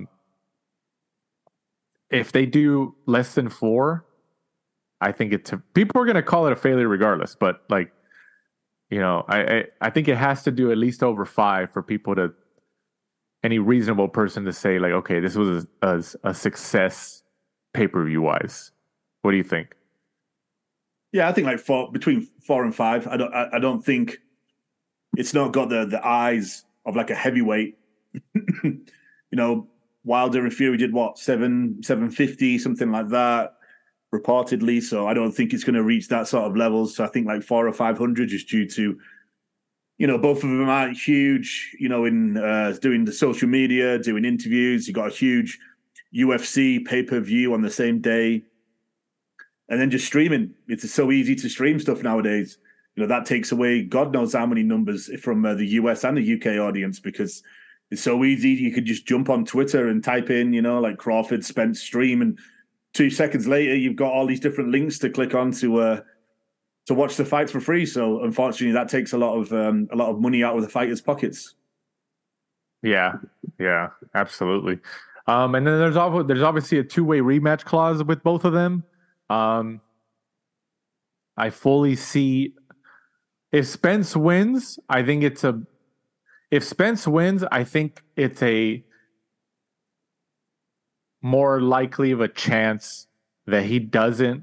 if they do less than four, I think it's, a, people are going to call it a failure regardless, but like, you know, I, I, I think it has to do at least over five for people to, any reasonable person to say like, okay, this was a, a, a success pay-per-view wise. What do you think?
Yeah, I think like four, between four and five. I don't, I, I don't think it's not got the the eyes of like a heavyweight. You know, Wilder and Fury did what, seven, seven fifty, something like that, reportedly. So I don't think it's going to reach that sort of levels. So I think like four or five hundred, just due to, you know, both of them aren't huge. You know, in uh, doing the social media, doing interviews. You got a huge U F C pay per view on the same day. And then just streaming. It's so easy to stream stuff nowadays. You know, that takes away God knows how many numbers from uh, the U S and the U K audience because it's so easy. You could just jump on Twitter and type in, you know, like Crawford Spence stream. And two seconds later, you've got all these different links to click on to uh, to watch the fights for free. So unfortunately, that takes a lot of um, a lot of money out of the fighters' pockets.
Yeah, yeah, absolutely. Um, and then there's also, there's obviously a two-way rematch clause with both of them. Um, I fully see if Spence wins, I think it's a if Spence wins, I think it's a more likely of a chance that he doesn't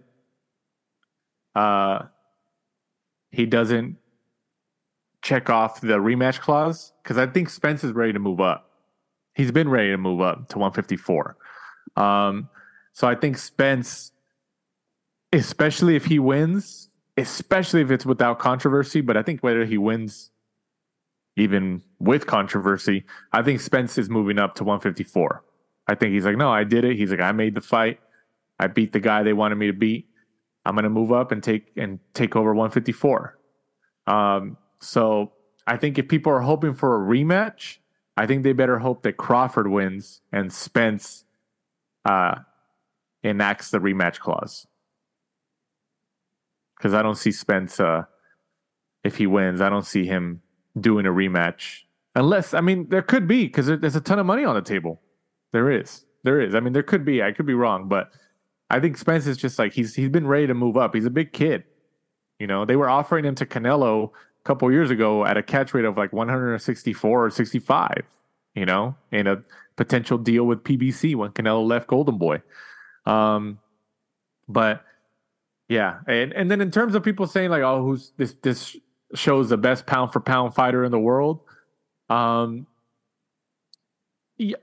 uh he doesn't check off the rematch clause because I think Spence is ready to move up. He's been ready to move up to one fifty-four. Um, so I think Spence, especially if he wins, especially if it's without controversy, but I think whether he wins even with controversy, I think Spence is moving up to one fifty-four. I think he's like, no, I did it. He's like, I made the fight. I beat the guy they wanted me to beat. I'm going to move up and take and take over one fifty-four. Um, so I think if people are hoping for a rematch, I think they better hope that Crawford wins and Spence uh, enacts the rematch clause. Because I don't see Spence, uh, if he wins, I don't see him doing a rematch. Unless, I mean, there could be, because there's a ton of money on the table. There is. There is. I mean, there could be. I could be wrong, but I think Spence is just like, he's he's been ready to move up. He's a big kid. You know, they were offering him to Canelo a couple years ago at a catch rate of like one sixty-four or sixty-five, you know, in a potential deal with P B C when Canelo left Golden Boy. Um, but yeah, and, and then in terms of people saying like, oh, who's this, this shows the best pound for pound fighter in the world. Um, yeah.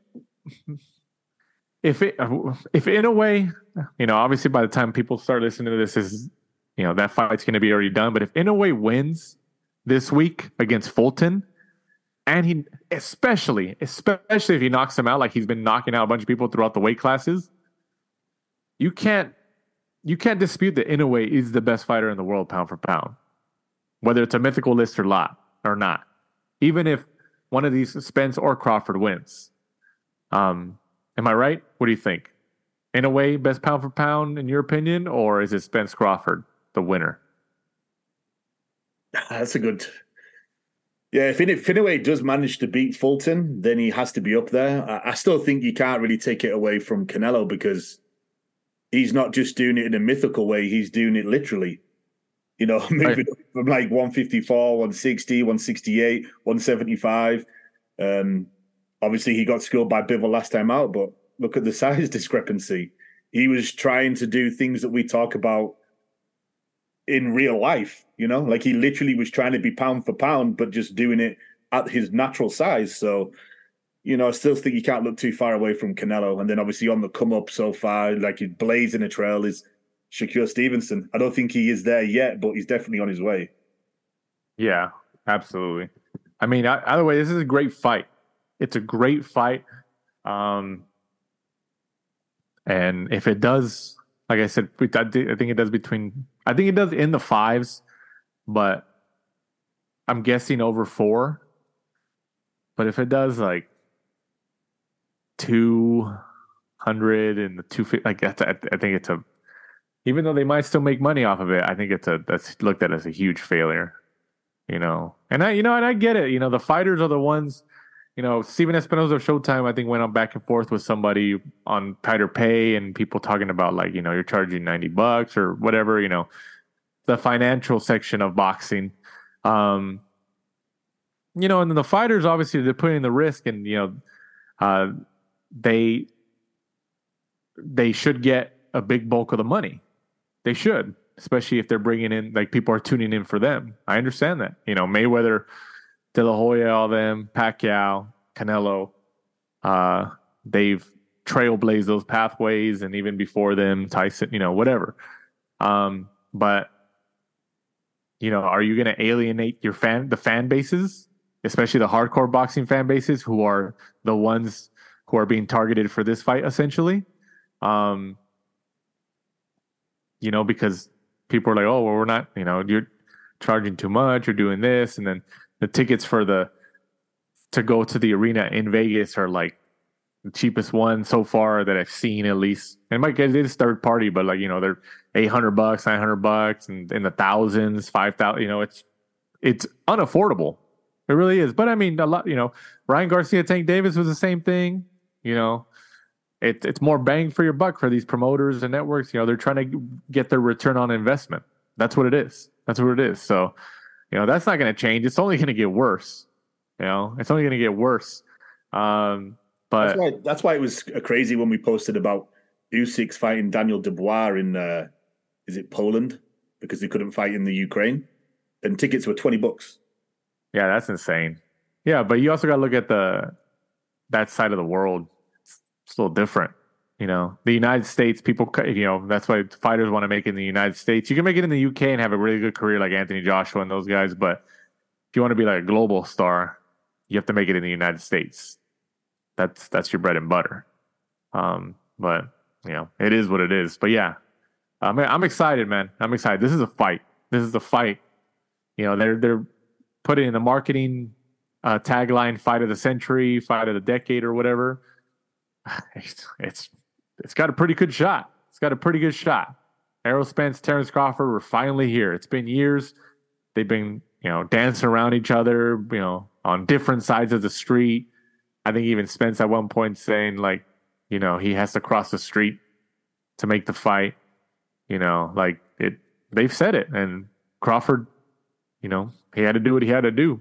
If it, if in a way, you know, obviously by the time people start listening to this, is, you know, that fight's going to be already done. But if in a way wins this week against Fulton, and he, especially, especially if he knocks him out like he's been knocking out a bunch of people throughout the weight classes, you can't, you can't dispute that Inoue is the best fighter in the world, pound for pound, whether it's a mythical list or not, or not. Even if one of these Spence or Crawford wins. Um, am I right? What do you think? Inoue, best pound for pound in your opinion, or is it Spence Crawford the winner?
That's a good. Yeah, if Inoue does manage to beat Fulton, then he has to be up there. I, I still think you can't really take it away from Canelo because he's not just doing it in a mythical way; he's doing it literally. You know, moving right from like one fifty-four, one sixty, one sixty-eight, one seventy-five. Um, obviously, he got schooled by Bivol last time out, but look at the size discrepancy. He was trying to do things that we talk about in real life, you know, like he literally was trying to be pound for pound, but just doing it at his natural size. So, you know, I still think you can't look too far away from Canelo. And then obviously on the come up so far, like he's blazing a trail, is Shakur Stevenson. I don't think he is there yet, but he's definitely on his way.
Yeah, absolutely. I mean, either way, this is a great fight. It's a great fight. Um, and if it does, like I said, I think it does between, I think it does in the fives, but I'm guessing over four. But if it does like two hundred and the two fifty, like that's, I think it's a, even though they might still make money off of it, I think it's a that's looked at as a huge failure. You know, and I, you know, and I get it. You know, the fighters are the ones. You know, Steven Espinoza of Showtime, I think, went on back and forth with somebody on tighter pay, and people talking about like, you know, you're charging ninety bucks or whatever. You know, the financial section of boxing. Um, you know, and then the fighters, obviously, they're putting the risk, and you know, uh, they they should get a big bulk of the money. They should, especially if they're bringing in, like, people are tuning in for them. I understand that. You know, Mayweather, De La Hoya, all them, Pacquiao, Canelo, uh, they've trailblazed those pathways, and even before them, Tyson, you know, whatever. Um, but you know, are you going to alienate your fan, the fan bases, especially the hardcore boxing fan bases, who are the ones who are being targeted for this fight, essentially? Um, you know, because people are like, oh, well, we're not, you know, you're charging too much, you're doing this, and then the tickets for the to go to the arena in Vegas are like the cheapest one so far that I've seen, at least. And Mike, it is third party, but like, you know, they're eight hundred bucks, nine hundred bucks, and in the thousands, five thousand. You know, it's it's unaffordable. It really is. But I mean, a lot. You know, Ryan Garcia, Tank Davis was the same thing. You know, it, it's more bang for your buck for these promoters and networks. You know, they're trying to get their return on investment. That's what it is. That's what it is. So, you know, that's not going to change. It's only going to get worse. You know, it's only going to get worse. Um, but
that's why, that's why it was crazy when we posted about Usyk fighting Daniel Dubois in, uh, is it Poland? Because they couldn't fight in the Ukraine. And tickets were twenty bucks.
Yeah, that's insane. Yeah, but you also got to look at the that side of the world. It's, it's a little different. You know, the United States, people, you know, that's why fighters want to make it in the United States. You can make it in the U K and have a really good career like Anthony Joshua and those guys. But if you want to be like a global star, you have to make it in the United States. That's that's your bread and butter. Um, but, you know, it is what it is. But yeah, um, I'm excited, man. I'm excited. This is a fight. This is a fight. You know, they're they're putting in the marketing uh, tagline, fight of the century, fight of the decade, or whatever. It's, it's It's got a pretty good shot. It's got a pretty good shot. Errol Spence, Terence Crawford were finally here. It's been years. They've been, you know, dancing around each other, you know, on different sides of the street. I think even Spence at one point saying, like, you know, he has to cross the street to make the fight. You know, like it. They've said it, and Crawford, you know, he had to do what he had to do.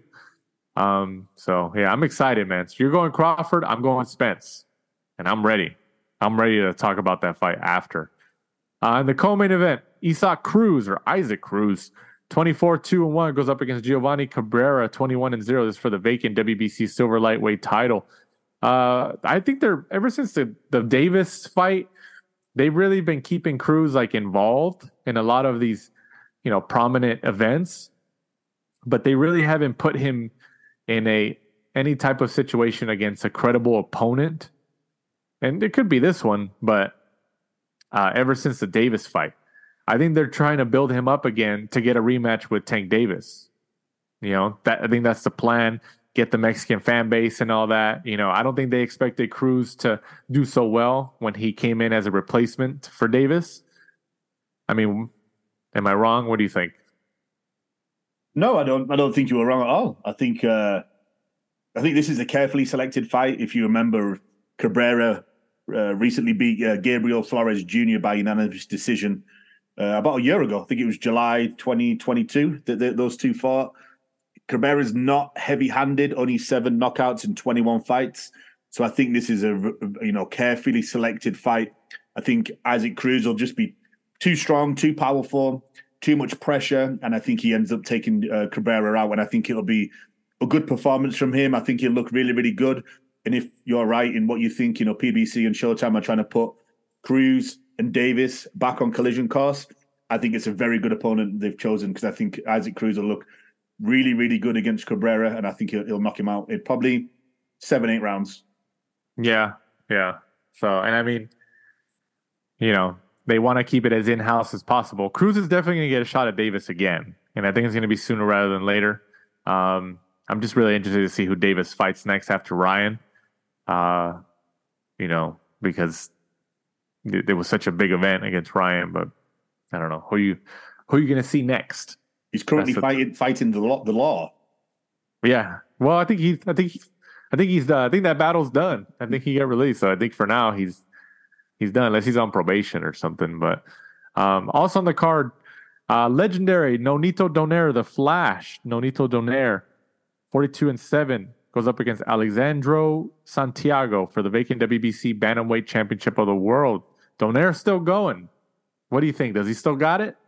Um. So yeah, I'm excited, man. So you're going Crawford. I'm going Spence, and I'm ready. I'm ready to talk about that fight after. Uh, in the co-main event, Isaac Cruz or Isaac Cruz, twenty-four two and one, goes up against Giovanni Cabrera, twenty-one and zero. This is for the vacant W B C silver lightweight title. Uh, I think they're, ever since the, the Davis fight, they've really been keeping Cruz like involved in a lot of these, you know, prominent events, but they really haven't put him in a any type of situation against a credible opponent. And it could be this one, but uh, ever since the Davis fight, I think they're trying to build him up again to get a rematch with Tank Davis. You know, that I think that's the plan. Get the Mexican fan base and all that. You know, I don't think they expected Cruz to do so well when he came in as a replacement for Davis. I mean, am I wrong? What do you think?
No, I don't. I don't think you were wrong at all. I think. Uh, I think this is a carefully selected fight. If you remember, Cabrera uh, recently beat uh, Gabriel Flores Junior by unanimous decision uh, about a year ago. I think it was July twenty twenty-two that the, those two fought. Cabrera's not heavy-handed, only seven knockouts in twenty-one fights. So I think this is a you know carefully selected fight. I think Isaac Cruz will just be too strong, too powerful, too much pressure, and I think he ends up taking uh, Cabrera out. And I think it'll be a good performance from him. I think he'll look really, really good. And if you're right in what you think, you know, P B C and Showtime are trying to put Cruz and Davis back on collision course, I think it's a very good opponent they've chosen, because I think Isaac Cruz will look really, really good against Cabrera, and I think he'll, he'll knock him out in probably seven, eight rounds.
Yeah, yeah. So, and I mean, you know, they want to keep it as in-house as possible. Cruz is definitely going to get a shot at Davis again, and I think it's going to be sooner rather than later. Um, I'm just really interested to see who Davis fights next after Ryan. Uh, you know, because there was such a big event against Ryan, but I don't know who you who you going to see next.
He's currently
That's
fighting fighting the law. The law.
Yeah. Well, I think he's. I think. He's, I think he's. Uh, I think that battle's done. I think he got released. So I think for now he's he's done, unless he's on probation or something. But um, also on the card, uh, legendary Nonito Donaire, the Flash. Nonito Donaire, forty-two and seven, goes up against Alexandro Santiago for the vacant W B C Bantamweight Championship of the World. Donaire's still going. What do you think? Does he still got it?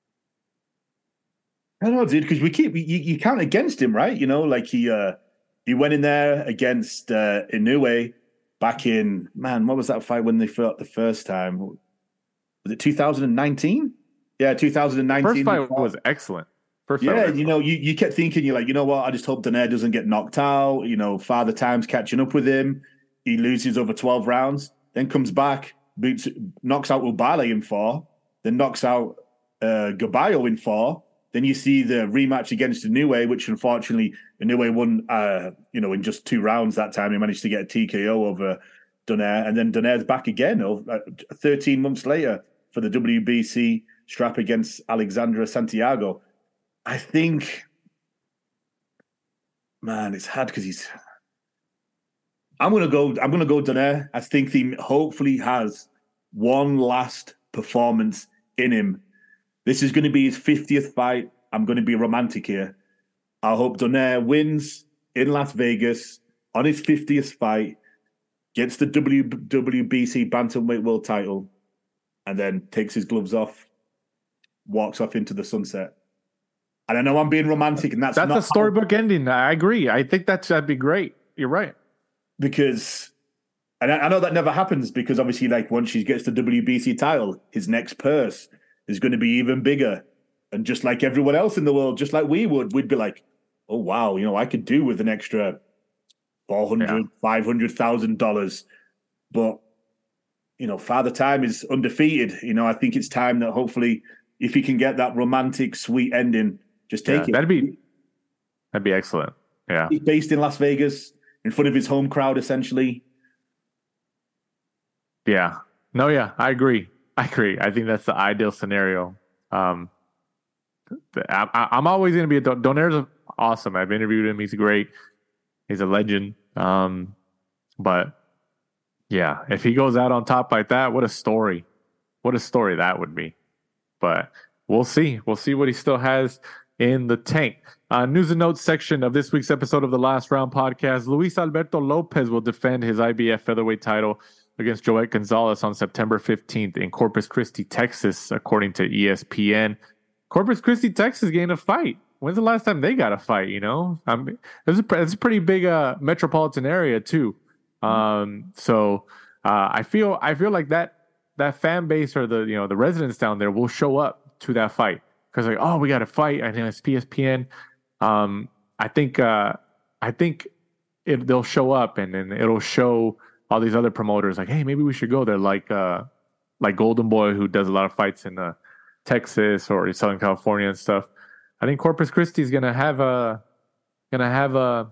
I don't know, dude, because we keep you, you count against him, right? You know, like he uh, he went in there against uh, Inoue back in, man, what was that fight when they fought the first time? Was it two thousand nineteen? Yeah, two thousand nineteen.
First fight was excellent. First
yeah,
fight
you know, you, you kept thinking, you're like, you know what? I just hope Donaire doesn't get knocked out. You know, Father Time's catching up with him. He loses over twelve rounds, then comes back, beats, knocks out Ubale in four, then knocks out uh, Gaballo in four. Then you see the rematch against Inoue, which unfortunately Inoue won, uh, you know, in just two rounds that time. He managed to get a T K O over Donaire. And then Donaire's back again over, uh, thirteen months later for the W B C strap against Alexandra Santiago. I think, man, it's hard because he's... I'm going to go I'm going to go Donaire. I think he hopefully has one last performance in him. This is going to be his fiftieth fight. I'm going to be romantic here. I hope Donaire wins in Las Vegas on his fiftieth fight, gets the W B C Bantamweight World title, and then takes his gloves off, walks off into the sunset. And I know I'm being romantic, and that's
that's
not
a storybook how, ending. I agree. I think that's, that'd be great. You're right.
Because, and I, I know that never happens because obviously, like, once he gets the W B C title, his next purse is going to be even bigger. And just like everyone else in the world, just like we would, we'd be like, oh, wow, you know, I could do with an extra four hundred thousand dollars, yeah. five hundred thousand dollars. But, you know, Father Time is undefeated. You know, I think it's time that hopefully if he can get that romantic, sweet ending, just take
yeah,
it.
That'd be, that'd be excellent. Yeah.
He's based in Las Vegas, in front of his home crowd, essentially.
Yeah. No, yeah, I agree. I agree. I think that's the ideal scenario. Um, I, I'm always going to be a Don- Donaire's awesome. I've interviewed him. He's great. He's a legend. Um, but yeah, if he goes out on top like that, what a story! What a story that would be. But we'll see. We'll see what he still has in the tank. Uh, news and notes section of this week's episode of the Last Round podcast. Luis Alberto Lopez will defend his I B F featherweight title against Joet Gonzalez on September fifteenth in Corpus Christi, Texas, according to E S P N. Corpus Christi, Texas getting a fight. When's the last time they got a fight, you know? Um, it's, a, it's a pretty big uh, metropolitan area, too. Um, so uh, I feel I feel like that that fan base or the you know the residents down there will show up to that fight. Because like, oh, we got a fight. I think it's E S P N. Um, I think uh, I think if they'll show up and then it'll show all these other promoters like, hey, maybe we should go there. Like uh, like Golden Boy, who does a lot of fights in uh, Texas or Southern California and stuff. I think Corpus Christi is gonna have a gonna have a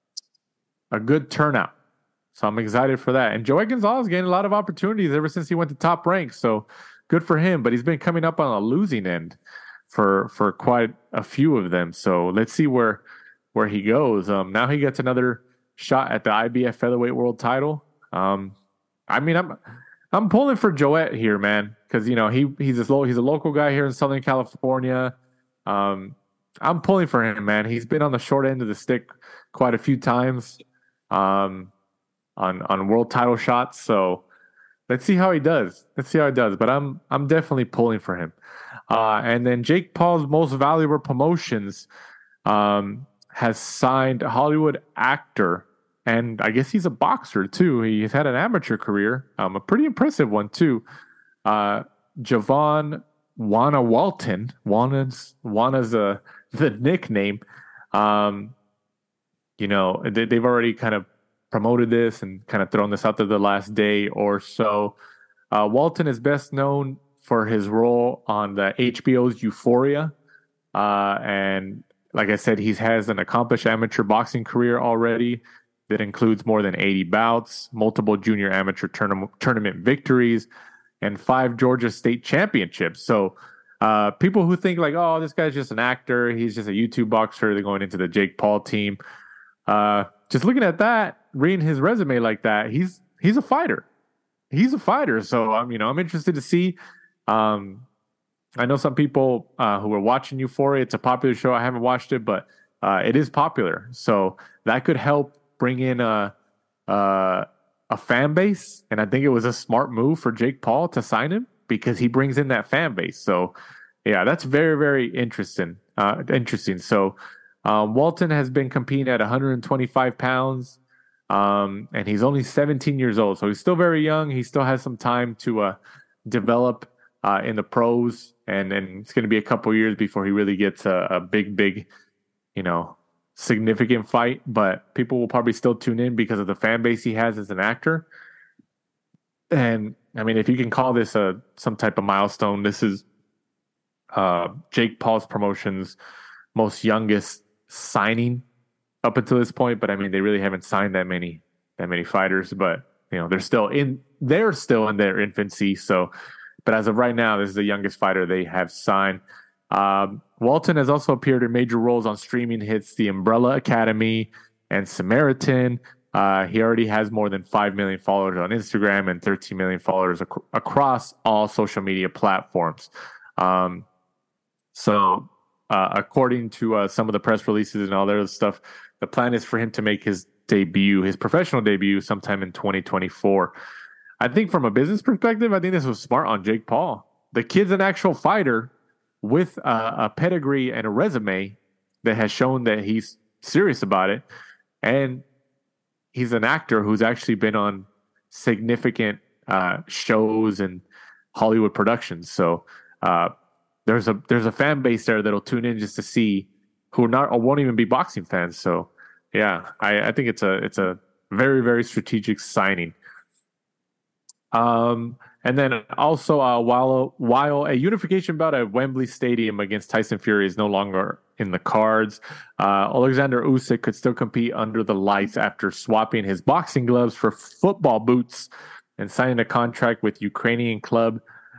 a good turnout. So I'm excited for that. And Joet Gonzalez gained a lot of opportunities ever since he went to Top Rank. So good for him. But he's been coming up on a losing end for for quite a few of them. So let's see where where he goes. Um, now he gets another shot at the I B F featherweight world title. Um, I mean, I'm I'm pulling for Joet here, man, because you know he he's a he's a local guy here in Southern California. Um, I'm pulling for him, man. He's been on the short end of the stick quite a few times um, on on world title shots. So let's see how he does. Let's see how he does. But I'm I'm definitely pulling for him. Uh, and then Jake Paul's Most Valuable Promotions um, has signed a Hollywood actor, and I guess he's a boxer too. He's had an amateur career, um, a pretty impressive one too. Uh, Javon Wana Walton. Wana's Wana's uh, the nickname. Um, you know, they, they've already kind of promoted this and kind of thrown this out there the last day or so. Uh, Walton is best known for his role on the H B O's Euphoria. Uh, and like I said, he has an accomplished amateur boxing career already that includes more than eighty bouts, multiple junior amateur tournament, tournament victories, and five Georgia state championships. So Uh, people who think like, oh, this guy's just an actor, he's just a YouTube boxer, they're going into the Jake Paul team. Uh, just looking at that, reading his resume like that, he's he's a fighter. He's a fighter. So I'm, you know, I'm interested to see. Um, I know some people uh, who are watching Euphoria. It's a popular show. I haven't watched it, but uh, it is popular. So that could help bring in a, a a fan base. And I think it was a smart move for Jake Paul to sign him because he brings in that fan base. So yeah, that's very, very interesting. Uh, interesting. So um, Walton has been competing at one hundred twenty-five pounds, um, and he's only seventeen years old. So he's still very young. He still has some time to uh, develop uh, in the pros, and, and it's going to be a couple years before he really gets a, a big, big, you know, significant fight. But people will probably still tune in because of the fan base he has as an actor. And I mean, if you can call this a some type of milestone, this is uh, Jake Paul's promotion's most youngest signing up until this point. But I mean, they really haven't signed that many that many fighters. But you know, they're still in they're still in their infancy. So, but as of right now, this is the youngest fighter they have signed. Um, Walton has also appeared in major roles on streaming hits The Umbrella Academy and Samaritan. Uh, he already has more than five million followers on Instagram and thirteen million followers ac- across all social media platforms. Um, so, uh, according to uh, some of the press releases and all that other stuff, the plan is for him to make his debut, his professional debut, sometime in twenty twenty-four. I think from a business perspective, I think this was smart on Jake Paul. The kid's an actual fighter with a, a pedigree and a resume that has shown that he's serious about it. And he's an actor who's actually been on significant uh, shows and Hollywood productions. So uh, there's a there's a fan base there that'll tune in just to see who not or won't even be boxing fans. So yeah, I, I think it's a it's a very, very strategic signing. Um, and then also uh, while while a unification bout at Wembley Stadium against Tyson Fury is no longer in the cards, uh, Alexander Usyk could still compete under the lights after swapping his boxing gloves for football boots and signing a contract with Ukrainian club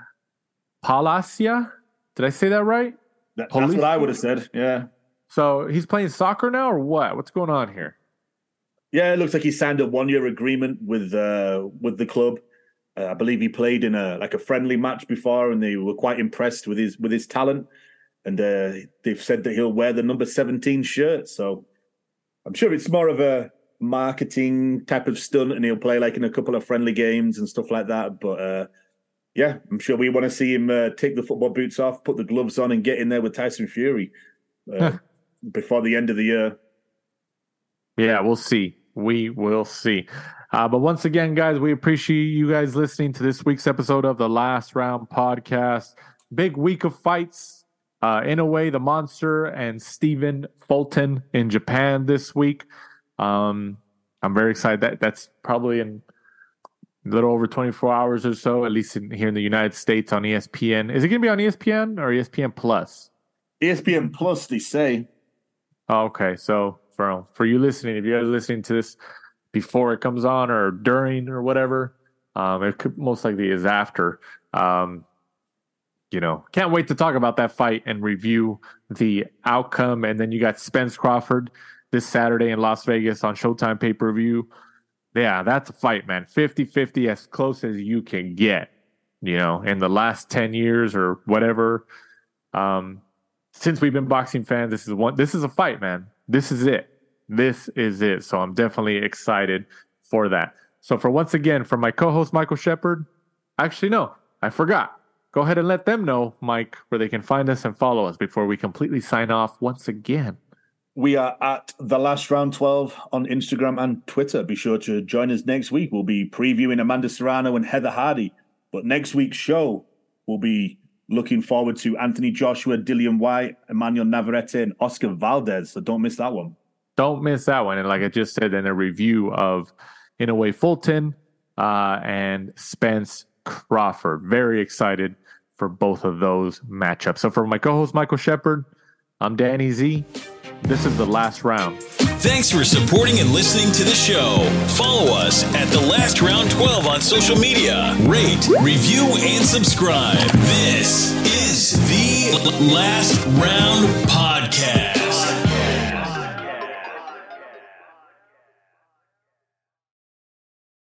Palasia. Did I say that right?
That, that's what I would have said. Yeah.
So he's playing soccer now, or what? What's going on here?
Yeah, it looks like he signed a one-year agreement with uh, with the club. Uh, I believe he played in a like a friendly match before, and they were quite impressed with his with his talent. And uh, they've said that he'll wear the number seventeen shirt. So I'm sure it's more of a marketing type of stunt, and he'll play like in a couple of friendly games and stuff like that. But uh, yeah, I'm sure we want to see him uh, take the football boots off, put the gloves on, and get in there with Tyson Fury uh, before the end of the year.
Yeah, we'll see. We will see. Uh, but once again, guys, we appreciate you guys listening to this week's episode of the Last Round Podcast. Big week of fights. Uh, Inoue, the Monster, and Stephen Fulton in Japan this week. Um, I'm very excited. That that's probably in a little over twenty-four hours or so, at least in, here in the United States on E S P N. Is it going to be on E S P N or E S P N Plus?
E S P N Plus, they say.
Oh, okay, so for for you listening, if you guys are listening to this before it comes on or during or whatever, um, it could most likely is after. Um, you know, can't wait to talk about that fight and review the outcome. And then you got Spence Crawford this Saturday in Las Vegas on Showtime pay-per-view. Yeah, that's a fight, man. fifty-fifty, as close as you can get, you know, in the last ten years or whatever. Um, since we've been boxing fans, this is one, this is a fight, man. This is it. This is it. So I'm definitely excited for that. So for once again, for my co-host, Michael Shepard, actually, no, I forgot. Go ahead and let them know, Mike, where they can find us and follow us before we completely sign off once again.
We are at The Last Round twelve on Instagram and Twitter. Be sure to join us next week. We'll be previewing Amanda Serrano and Heather Hardy. But next week's show, we'll be looking forward to Anthony Joshua, Dillian White, Emmanuel Navarrete, and Oscar Valdez. So don't miss that one.
Don't miss that one. And like I just said in a review of Inoue Fulton uh, and Spence Crawford. Very excited for both of those matchups. So for my co-host, Michael Shepard, I'm Danny Z. This is the last round.
Thanks for supporting and listening to the show. Follow us at The Last Round twelve on social media. Rate, review, and subscribe. This is the Last Round Podcast.